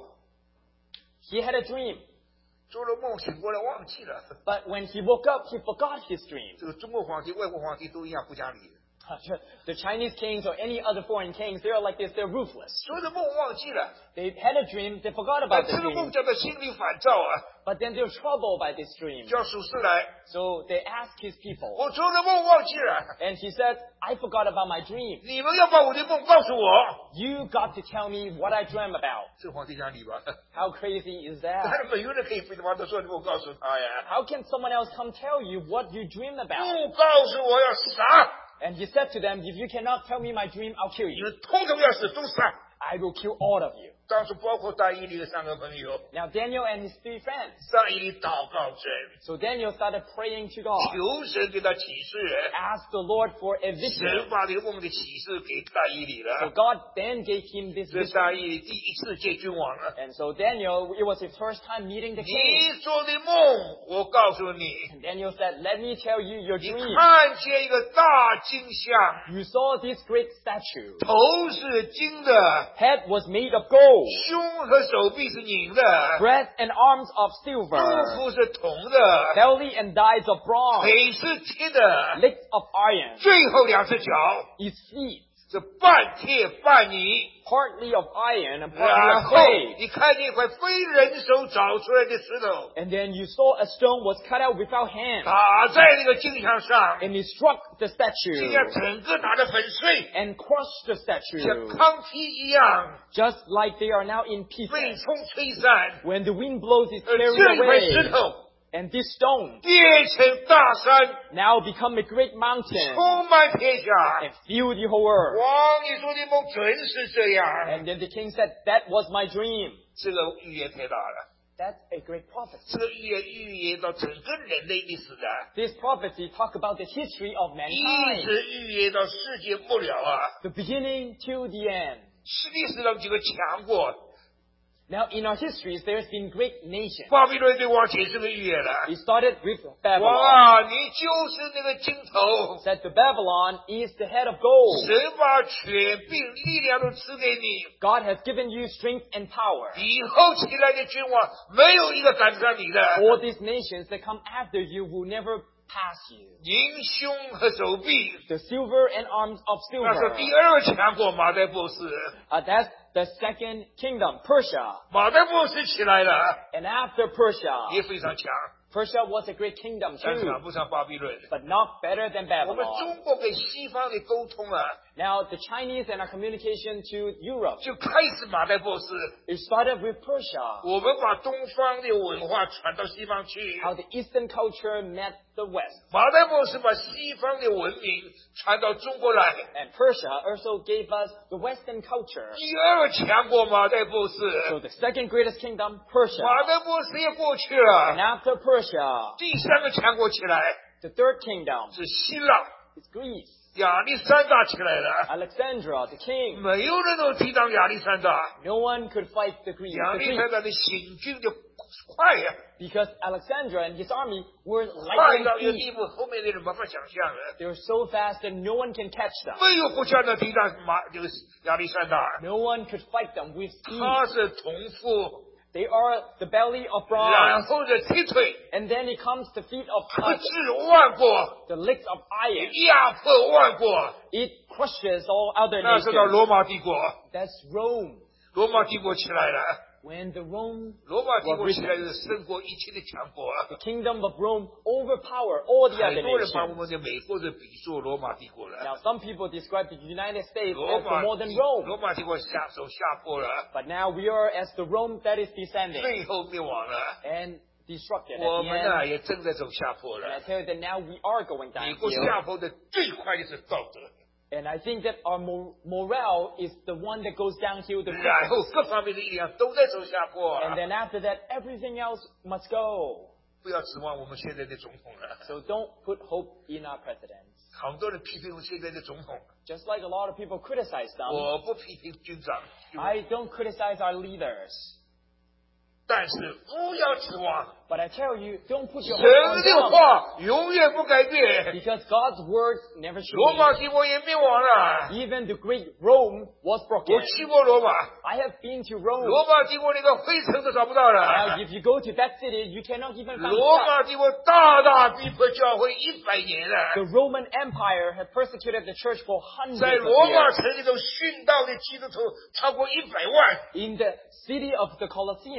He had a dream. 做了梦醒过来忘记了。 But when he woke up, he forgot his dream. 这个中国皇帝、外国皇帝都一样不讲理， The Chinese kings or any other foreign kings, they are like this. They're ruthless. 做了梦忘记了， They had a dream. They forgot 把 about 这 the 个梦 dream. 叫他心里烦躁啊， But then they're troubled by this dream. 叫属士来， So they ask his people. 我做的梦忘记了， And he said, I forgot about my dream. 你们要把我的梦告诉我。 You got to tell me what I dreamt about. 这皇帝讲理吧， How crazy is 他 that? 没有人可以非得把他说的梦告诉他呀。 How can someone else come tell you what you dream about? 不告诉我要杀， And he said to them, if you cannot tell me my dream, I'll kill 你 you. 们通通要死，都杀。 I will kill all of you. 当时包括但以理的三个朋友， Now Daniel and his three friends. 但以理祷告神， So Daniel started praying to God. 求神给他启示， Asked the Lord for a 神 vision. 把这个梦的启示给但以理 So 了。 God then gave him this 这 vision. 但以理第一次见君王了。 And so Daniel, it was his first time meeting the king. 你做的梦，我告诉你， And Daniel said, let me tell you your 你 dream. 看见一个大金像， You saw this great statue. 头是金的， Head was made of gold. 胸和手臂是银的， Breast and arms of 肚 silver. 腹是铜的， Belly and thighs of bronze. 腿是铁的， Legs of iron. 最后两只脚 His feet, 是半铁半泥。 partly of iron and partly 然 of 后 clay. 你看见一块非人手找出来的石头， And then you saw a stone was cut out without hands. 打在那个金像上， And it struck the 金 statue 像整个打得粉碎， and crushed the 像 statue. 糠皮一样 Just like they are now in 被 pieces. 风吹散。 When the wind blows, it 而 carries 这一块石 away. 头 And this stone 变成大山， now become a great mountain 充满天下。 and fill the whole earth. 王，你说的梦真是这样， And then the king said, that was my dream. 这个预言太大了。 That's a great prophecy. 这个预言预言到整个人类历史的， This prophecy talk about the history of 一 mankind. 直预言到世界末了啊！ The beginning to the end. 是历史上几个强国， Now in our histories, there's been great nations. 巴比伦对王解释个预言了。 It started with 王 Babylon. 啊，你就是那个金头， Said the Babylon is the head of gold. 神把权柄、力量都赐给你， God has given you strength and power. 以后起来的君王没有一个赶不上你的。 All these nations that come after you will never pass you. 银胸和手臂， The silver and arms of 那是 silver. 第二强国马代波斯。 Uh, that's the second kingdom, Persia. 马代波斯起来了， And after Persia, 也非常强， Persia was a great kingdom 但是 too, 赶不上巴比伦。 but not better than 我们 Babylon. 中国跟西方的沟通啊， Now, the Chinese and our communication to Europe, 就开始马代波斯。 it started with Persia. 我们把东方的文化传到西方去， How the Eastern culture met the West. 马代波斯把西方的文明传到中国来。 And Persia also gave us the Western culture. 第二强国马代波斯， So the second greatest kingdom, Persia. 马代波斯也过去 And 了。 after Persia, 第三个强国起来 the third kingdom 是希腊， is Greece. 亚历山大起来了， Alexandra, the king. 没有人能抵挡亚历山大。 No one could fight the Greeks, 亚 the 历山 Greeks 大的行军就快呀， because Alexandra and his army were 快 lightning 到一个 speed. 地步，后面的人没法想象了。 They were so fast that no one can catch them. 没有国家能抵挡马这个亚历山大， No one could fight them with speed. 他是铜腹， They are the belly of 然 bronze. 后是铁腿， And then it comes the feet of 克 iron, 制万国， the legs of iron. 压迫万国。 It crushes all other 那是到 nations. 罗马帝国， That's Rome. 罗马帝国起来了。 When the Rome, 罗马帝国起来是胜过一切的强国。 the kingdom of Rome overpower all the 很 other 多人把我 nations. 们的美国人比作罗马帝国了。 Now some people describe the United States 罗 as the 马 modern 帝 Rome. 罗马帝国下手下坡了， But now we are as the Rome that is descending 最后灭亡了。 and destructed 我 at 们 the 呢 end. 也正在走下坡 And I 了。 tell you that now we are going 美国 downhill. 下坡的最快的是道德， And I think that our mor- morale is the one that goes downhill the 然 quickest. 后各方面的力量都在走下坡。 And then after that, everything else must go. 不要指望我们现在的总统了。 So don't put hope in our presidents. 很多人批评我们现在的总统， Just like a lot of people criticize them, 我不批评军长， I don't criticize our leaders. 但是不要指望 But I tell you, don't put your 神 hope on 的 them. 话永远不改变。 Because God's word never 罗 changes. 马帝国也灭亡了， Even the great Rome was 我 broken. 去过罗马， I have been to Rome. 罗马帝国连个灰尘都找不到 Now, 了。 if you go to that city, you cannot even find 罗 stuff. 马帝国大大逼迫教会一百年 The 了， Roman Empire had persecuted the church for hundreds 在 of 罗马 years. 城里头殉道的基督徒超过一百万。 In the city of the Colosseums,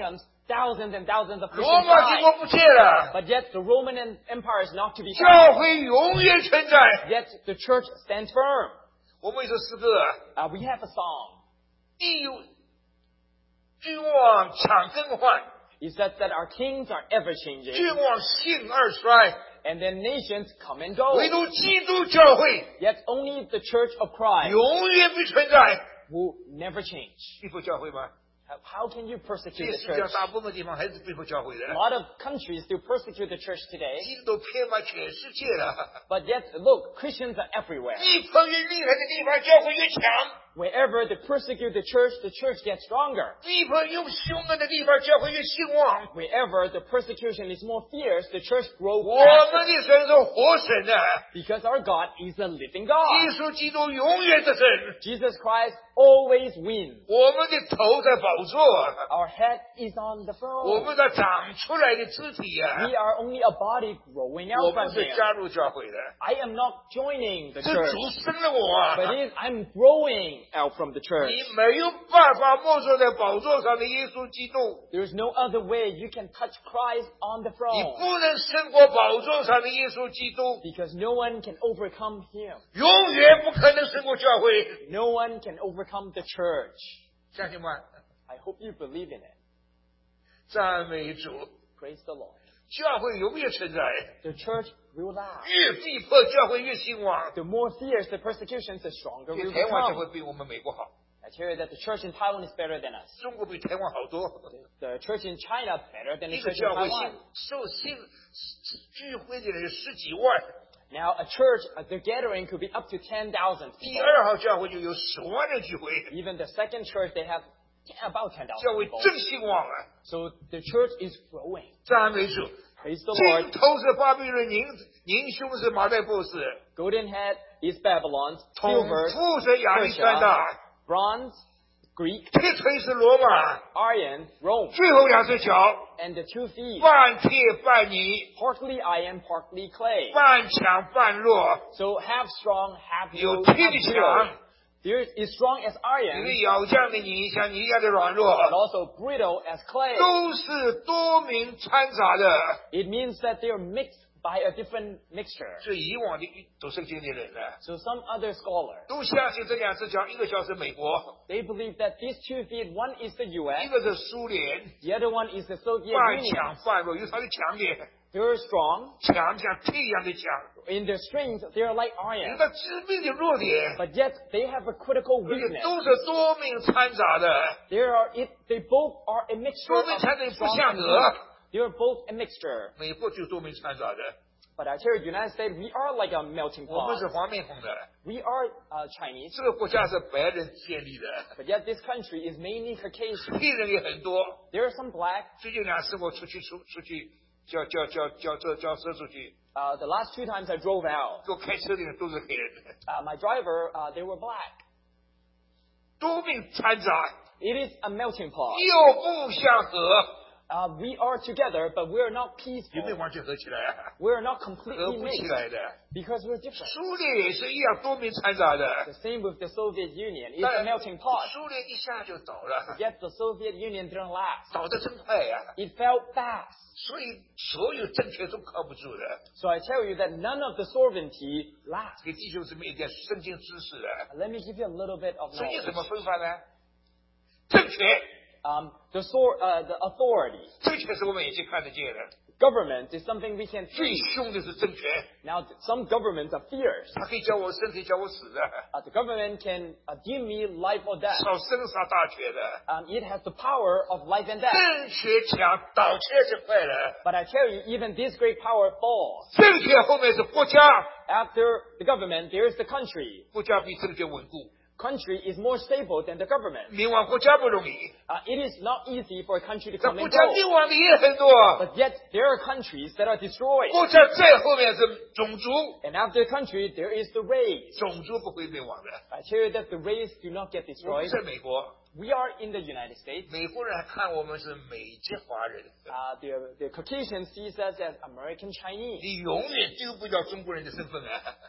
thousands and thousands of 罗 Christians 马帝国 died. 不见了， But yet the Roman Empire is not to be 教 found. 会永远存在。 Yet the church stands firm. 我们有首诗歌， Uh, we have a song. 地有君王常更换， It says that our kings are ever changing. 君王兴而衰， And then nations come and go. 唯独基督教会 Yet only the church of Christ 永远不存在。 will never change. 逼迫教会吗？ How- How can you 这 persecute 个 the 世界上 church? 大部分地方还是逼迫教会的 A，lot of countries still persecute the church today. 基督徒遍满全世界了。 But yet, look, Christians are everywhere. 逼迫越厉害的地方，教会越强； Wherever they persecute the church, the church gets stronger. 逼迫越凶恶的地方，教会越兴旺。 Wherever the persecution is more fierce, the church grows 我 faster. 们的神是活神的， Because our God is a living 耶 God. 稣基督永远的神。 Jesus Christ always wins. 我们的头在宝座， Our head is on the 我 throne. 们在长出来的肢体啊， We are only a body growing 我 out 们 from 是 Him. 加入教会的， I am not joining the 是 church, 主生了我啊！ but it is I'm growing out from the church. 你没有办法摸索在宝座上的耶稣基督， There is no other way you can touch Christ on the 你 throne, 不能胜过宝座上的耶稣基督， because no one can overcome Him. 永远不可能胜过教会， No one can overcome the church. 相信吗？ I hope you believe in it. 赞美主， Praise the Lord. 教会永远存在， The church will last. 越逼迫教会越兴旺。 The more fierce the persecutions, the stronger 所以 we 台湾教 become. 会比我们美国好， I tell you that the church in Taiwan is better than us. 中国比台湾好多。 The church in China better than the 一个 church in 教会 Taiwan. 信受信聚会的人有十几万， Now, a church, uh, the gathering could be up to ten thousand 第 people. 二号教会就有十万人聚会， Even the second church, they have about ten 教 thousand 会 people. 真兴旺啊！ So the church is growing. 赞美主。 Praise the 金 Lord. 头是巴比伦，银银胸是马代波斯， Golden head is Babylon. 铜 Silver, 副是亚历山大， bronze, Greek, 铁锤是罗马， iron, Rome. 最后两只脚 And the two feet, 半铁半泥， partly iron, partly clay. 半强半弱， So half strong, half 有 loose, 铁的 half 强 brittle. There is strong as 因 iron, 为咬酱的泥像泥一样的软弱， but also brittle as clay. 都是多名掺杂的。 It means that they are mixed by a different mixture. 是以往的读圣经的人呢， So some other scholars, 都相信这两只脚，一个脚是美国， they believe that these two feet, one is the U 一 S, 个是苏联， the other one is the Soviet 半 Union. 强半弱，有它的强点， They're strong. 强像铁一样的强， In their strength, they're like 有 iron. 它致命的弱点， But yet, they have a critical 而且 weakness. 都是多名掺杂的， There are, it, they both are a mixture 多 of 名掺杂不 strong 相 and 合。 weak. They're both a mixture. 美国就多名掺杂的， But I tell you, United States, we are like a melting 我们 pot. 是黄面红的， We are uh, Chinese, 这个国家是白人建立的， but yet this country is mainly Caucasian. 黑人也很多。 There are some black. 最近两次我出去出出去叫叫叫叫叫叫车出去， Uh, the last two times I drove out, 给我开车的人都是黑人， uh, my driver, uh, they were black. 多名掺杂， It is a melting pot. 又不相合， Uh, we are together, but we are not 有没有 peaceful. 完全合起来啊？ We are not 合 completely 不起 mixed 来的。 because we're different. 苏联也是一样多名掺杂的， The same with the Soviet Union. It's 但 a melting pot. 苏联一下就倒了， Yet the Soviet Union didn't last. 倒得真快呀、 It fell fast. 所以所有政权都靠不住的。 So I tell you that none of the sovereignty lasts. 给弟兄姊妹一点圣经知识啊， Let me give you a little bit of 圣经 knowledge. 怎么分法呢？政权， Um, the, sor- uh, the authority, 政权是我们眼睛看得见的， government is something we can 最 see. 凶的是政权， Now, some governments are fierce. 它可以叫我生，可以叫我死的， Uh, the government can uh, give me life or death. 少生杀大权的。 Um, it has the power of life and death. 政权强，倒起来是快的。 But I tell you, even this great power falls. 政权后面是国家， After the government, there is the country. 国家比政权稳固。 Country is more stable than the government. 灭亡国家不容易， Uh, it is not easy for a country to 这 come 国 and 家灭 go. 亡的也很多。 But yet, there are countries that are destroyed. 国家再后面是种族， And after the country, there is the race. 种族不会灭亡的。 I tell you that the race do not get 我们 destroyed. 在美国， We are in the United States. 美国人还看我们是美籍华人， Uh, the, the Caucasian sees us as American Chinese. 你永远丢不掉中国人的身份啊！ Uh,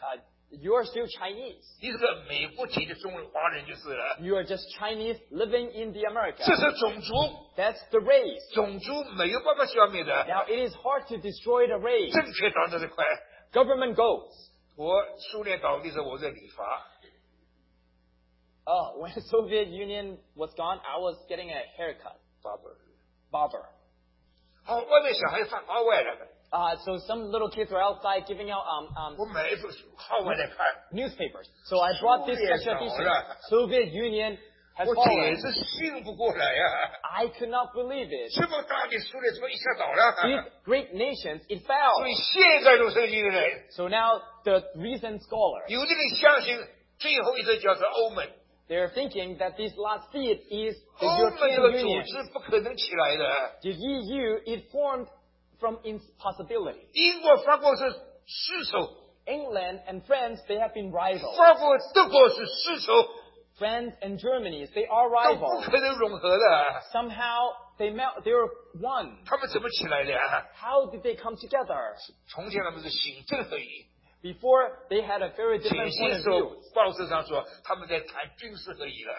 You are still Chinese. 你是个美国籍的中文华人就是了。 You are just Chinese living in the 这 America. 是种族， That's the race. 种族没有办法消灭的。 Now, it is hard to destroy the race. 正确到这一块， Government goes. 我苏联倒的时候我在理发， Oh, when the Soviet Union was gone, I was getting a haircut. 八本。 Barber. 好，外面小孩放号外来的， Uh, so some little kids were outside giving out um, um, 我买一本书号外来看， newspapers. So I brought this special edition. Soviet Union has 我简 fallen. 直信不过来呀、 I could not believe it. 这么大的苏联怎么一下倒了？ These great nations, it 所 fell. 以现在都圣经的人， So now the recent scholars, 有的人相信最后一个叫做欧盟， they're thinking that this last seed is the 欧盟这 European 个组 Union. 织不可能起来的。 The E U, it formed from impossibility. 英国、法国是世仇， England and France, they have been rivals. 法国、德国是世仇， France and Germany, they are 都不 rivals. 可能融合的。 Somehow they melt, they were one. 他们怎么起来的啊？ How did they come together? 从前他们是行政合一， Before, they had a very 前 different 些 point of 时候 view. 报纸上说他们在谈军事合一了，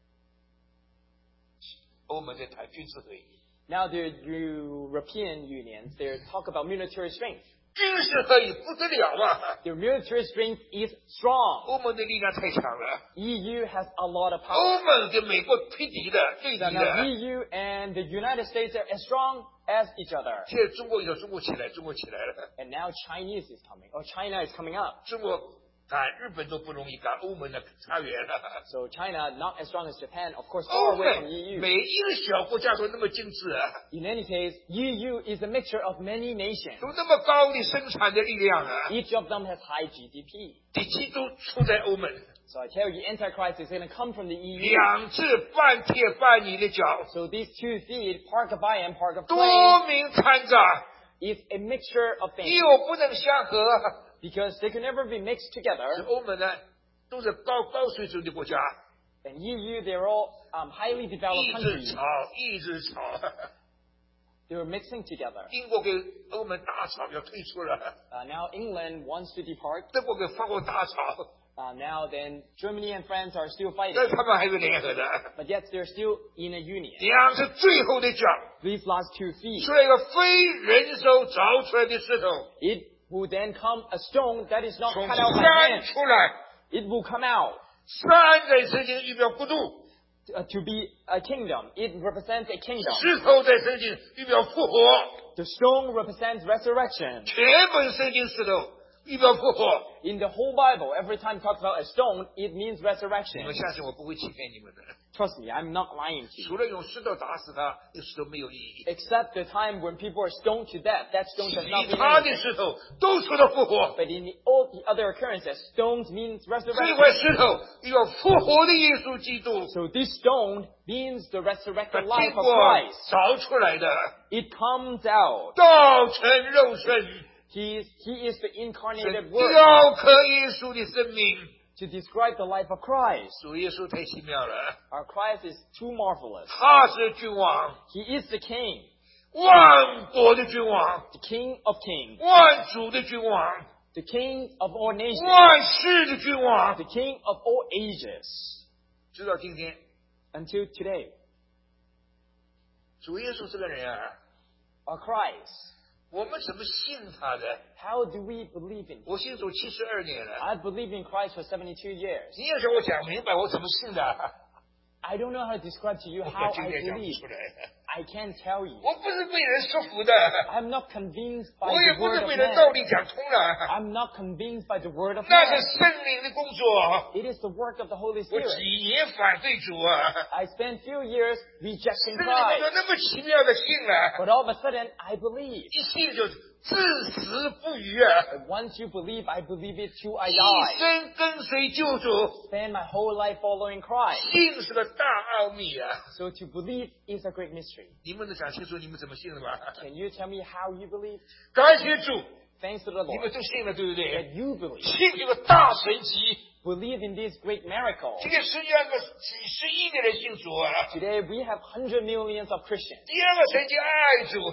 欧盟在谈军事合一。 Now the European unions, they talk about military strength. 军事合一不得了啊！ Their military strength is strong. 欧盟的力量太强了， E U has a lot of 欧 power. 盟跟美国匹敌的对敌 So now 的。 E U and the United States are as strong as each other. 现在中国有中国起来，中国起来了， And now Chinese is coming, or China is coming up. 中国赶日本都不容易，赶欧盟的差远了。 So China, not as strong as Japan, of course, 欧 far away from 盟 E U. 每一个小国家都那么精致啊， In any case, E U is a mixture of many nations. 有那么高的生产的力量啊， Each of them has high G D P. 敌基督出在欧盟， So I tell you, Antichrist is going to come from the E U. 两只半铁半泥的脚， So these two feet, part of iron, part of 多 clay, 名掺杂， is a mixture of things. 又不能相合。 Because they can never be mixed 是 together. 欧盟呢，都是高高水准的国家， And E U, they're all um, highly 一 developed 直 countries. 吵，一直吵。 They were mixing together. 英国跟欧盟大吵要退出了， Uh, now England wants to depart. 德国跟法国大吵， Uh, now then, Germany and France are still fighting. 但他们还是联合的。 But yet they're still in a union. 两只最后的脚， These last two feet. 出来一个非人手凿出来的石头， It will then come a stone that is not 从 cut out by 山 hand. 出来。 It will come out 山在圣经预表国度， uh, to be a kingdom. It represents a kingdom. 石头在圣经预表复活， The stone represents resurrection. 全本圣经石头预表复活。 In the whole Bible, every time it talks about a stone, it means 你 resurrection. 们相信我不会欺骗你们的， Trust me, I'm not lying to you. 除了用石头打死他，那石头没有意义。 Except the time when people are stoned to death, that stone does not 其 mean 他的 anything. 石头都说到复活， But in the, all the other occurrences, stones means 这块 resurrection. 石头要复活的耶稣基督， So this stone means the 他 resurrected 经 life of 过 Christ. 凿出来的， It comes out. 道成肉身， He is, he is the 是 incarnated Word 雕刻耶稣的生命。 to describe the life of Christ. 主耶稣太奇妙了， Our Christ is too marvelous. 他是君王， He is the King, 万国的君王， the King of kings, 万主的君王， the King of all nations, 万世的君王。 the King of all ages. 直到今天， Until today, 主耶稣这个人啊， our Christ. 我们怎么信他的？ How do we believe in him? 我信主七十二年了， I've believed in Christ for seventy-two years. 你要叫我讲明白我怎么信的， I don't know how to describe to you 我 how 今 I 天讲不 believe. 出来。 I can't tell you. 我不是被人说服的， I'm not convinced by 我也 the 不 word 是 of 被人道 man. 理讲通了， I'm not convinced by the word of 那 man. 是圣灵的工作。 It is the work of the Holy 我 Spirit. 几年反对主啊， I spent few years 圣 rejecting 灵工作 Christ. 那么奇妙的信了， But all of a sudden, I believe. 一信就至死不渝啊， And once you believe, I believe it till I 一 die. 生跟随救主， Spend my whole life following Christ. 信是个大奥秘啊！ So to believe is a great mystery. 你们能讲清楚你们怎么信的吗？ Can you tell me how you believe? 感谢主， Thanks to the 你 Lord 们都信了，对不 that 对？ you believe. 信这个大神迹， Believe in this great miracle. 今天世界上有几十亿的人信主啊！ Today we have hundred millions of Christians. 第二个神迹爱主，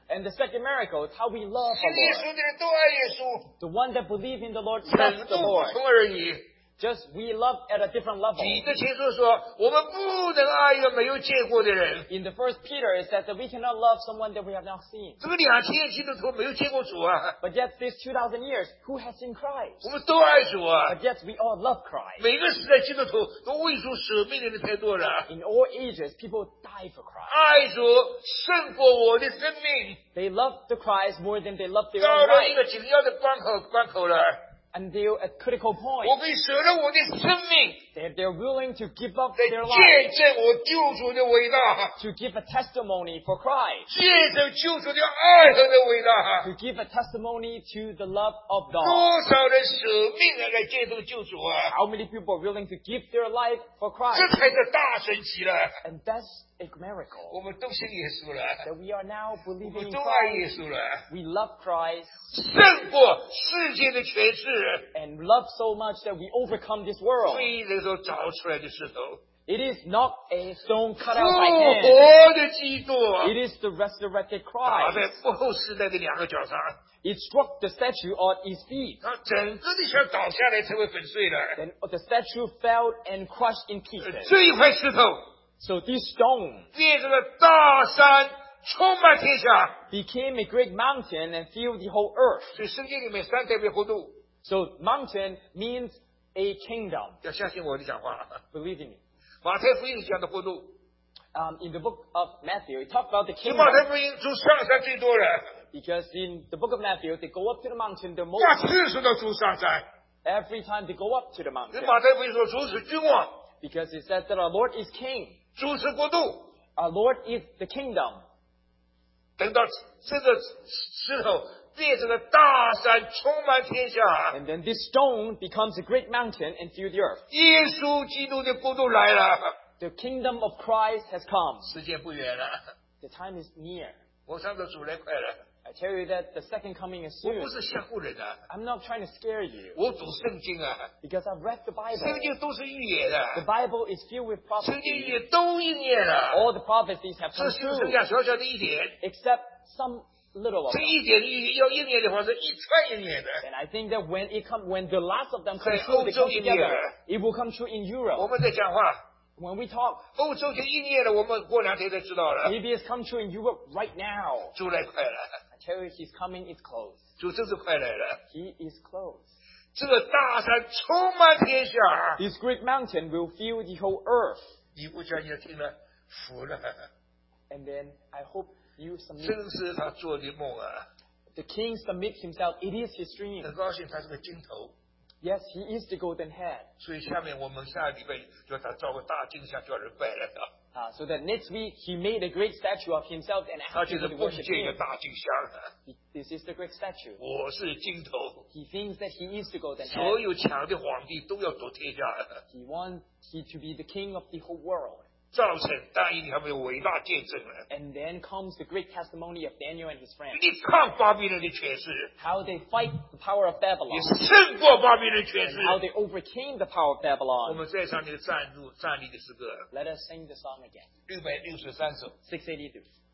And the second miracle is how we love 信 the 耶 Lord. 稣的人都爱耶稣， The one that believe in the Lord 程 loves 度 the 不 Lord. 同而已。 Just we love at a different level. 彼得前书说，我们不能爱一个没有见过的人。 In the first Peter, it says that we cannot love someone that we have not seen. 这个两千年基督徒没有见过主啊， But yet, these two thousand years, who has seen Christ? 我们都爱主啊。 But yet, we all love Christ. 每个时代基督徒都为主舍命的人太多了， In all ages, people die for Christ. 爱主胜过我的生命。 They love the Christ more than they love their 到 own 了一 life. 个紧要的关口关口了， Until a critical 我 point, 可以舍了我的生命， that they're willing to give up 来 their 见 life 证我救主的伟大， to give a testimony for Christ, 见证救主的爱和的伟大。 to give a testimony to the love of God. 多少人舍命来来见证救主啊！ How many people are willing to give their life for 这 Christ? 才是大神奇了。 And that's a miracle 我们都信耶稣了， that we are now 我 believing 们 in 都爱耶 Christ. 稣了， We love Christ 胜过世界的权势。 and love so much that we overcome this world. 非人所凿出来的石头， It is not a stone 复 cut out by hand. 活的基督， It is the resurrected 打 Christ. 在不后时代的两个脚上， It struck the statue on his feet. 它整个的像倒下来，成为粉碎了。 Then the statue fell and crushed in pieces. 这一块石头 So this stone 变成了大山，充满天下。 became a great mountain and filled the whole earth. 所以圣经里面三代表国度， So mountain means a kingdom. 要相信我的讲话。 Believe in me. 马太福音讲的国度， Um, in the book of Matthew, it talks about the 所以马太 kingdom 福音主上山最多了， because in the book of Matthew, they go up to the mountain the 八 most. 次说到主上山。 Every time they go up to the 所 mountain. 以马太福音说主是君王， Because it says that our Lord is king. 主是国度。 Our Lord is the kingdom. 等到这个石头变成了大山，充满天下， And then this stone becomes a great mountain and fill the earth. 耶稣基督的国度来了， The kingdom of Christ has come. 时间不远了。 The time is near. 我上次主来快了， I tell you that the second coming is 我 soon. 不是吓唬人的， I'm not trying to scare you 我读圣经啊， because I've read the 圣 Bible. 经都是预言 The 的， Bible is filled with 圣经预 prophecy. 言都应验了， All the prophecies have 这 come 是剩 true 下小小的一点， except some little of 这 them. 一点的预言要应验的话是一串应验的。 And I think that when it come, when the last of them come Say, true, they come "欧洲应验了。 together, it will come true in 我 Europe. 们在讲话， When we talk, 欧洲就应验了，我们过两天才知道了。 maybe it's come true in Europe right now. 主来快了， I tell you, he's coming, it's close. 主真是快来了。 He is close. 这个大山充满天下， This great mountain will fill the whole earth. 你不相信听了服了， And then I hope you submit. 真是他做的梦啊！ The king submits himself. It is his dream. 很高兴他是个金头， Yes, he is the golden head. 所以下面我们下个礼拜就要他造个大金像，叫人拜来的。 Uh, so that next week he made a great statue of himself and 他 asked 就 people 是 to 梦 worship 见一个 him. 大金像， This is the great statue. 我是金头， He thinks that he is the golden 所 head. 有强的皇帝都要夺天下， He wants he to be the king of the whole world. 造成但以理他们有伟大见证了。 And then comes the great testimony of Daniel and his friends. 你抗巴比伦的权势， How they fight the power of 也 Babylon. 胜过巴比伦权 And 势。 how they overcame the power of 我 Babylon. 们再唱那个站住站立的诗歌， Let us sing the song again. 六百六十三首。 six eighty-two.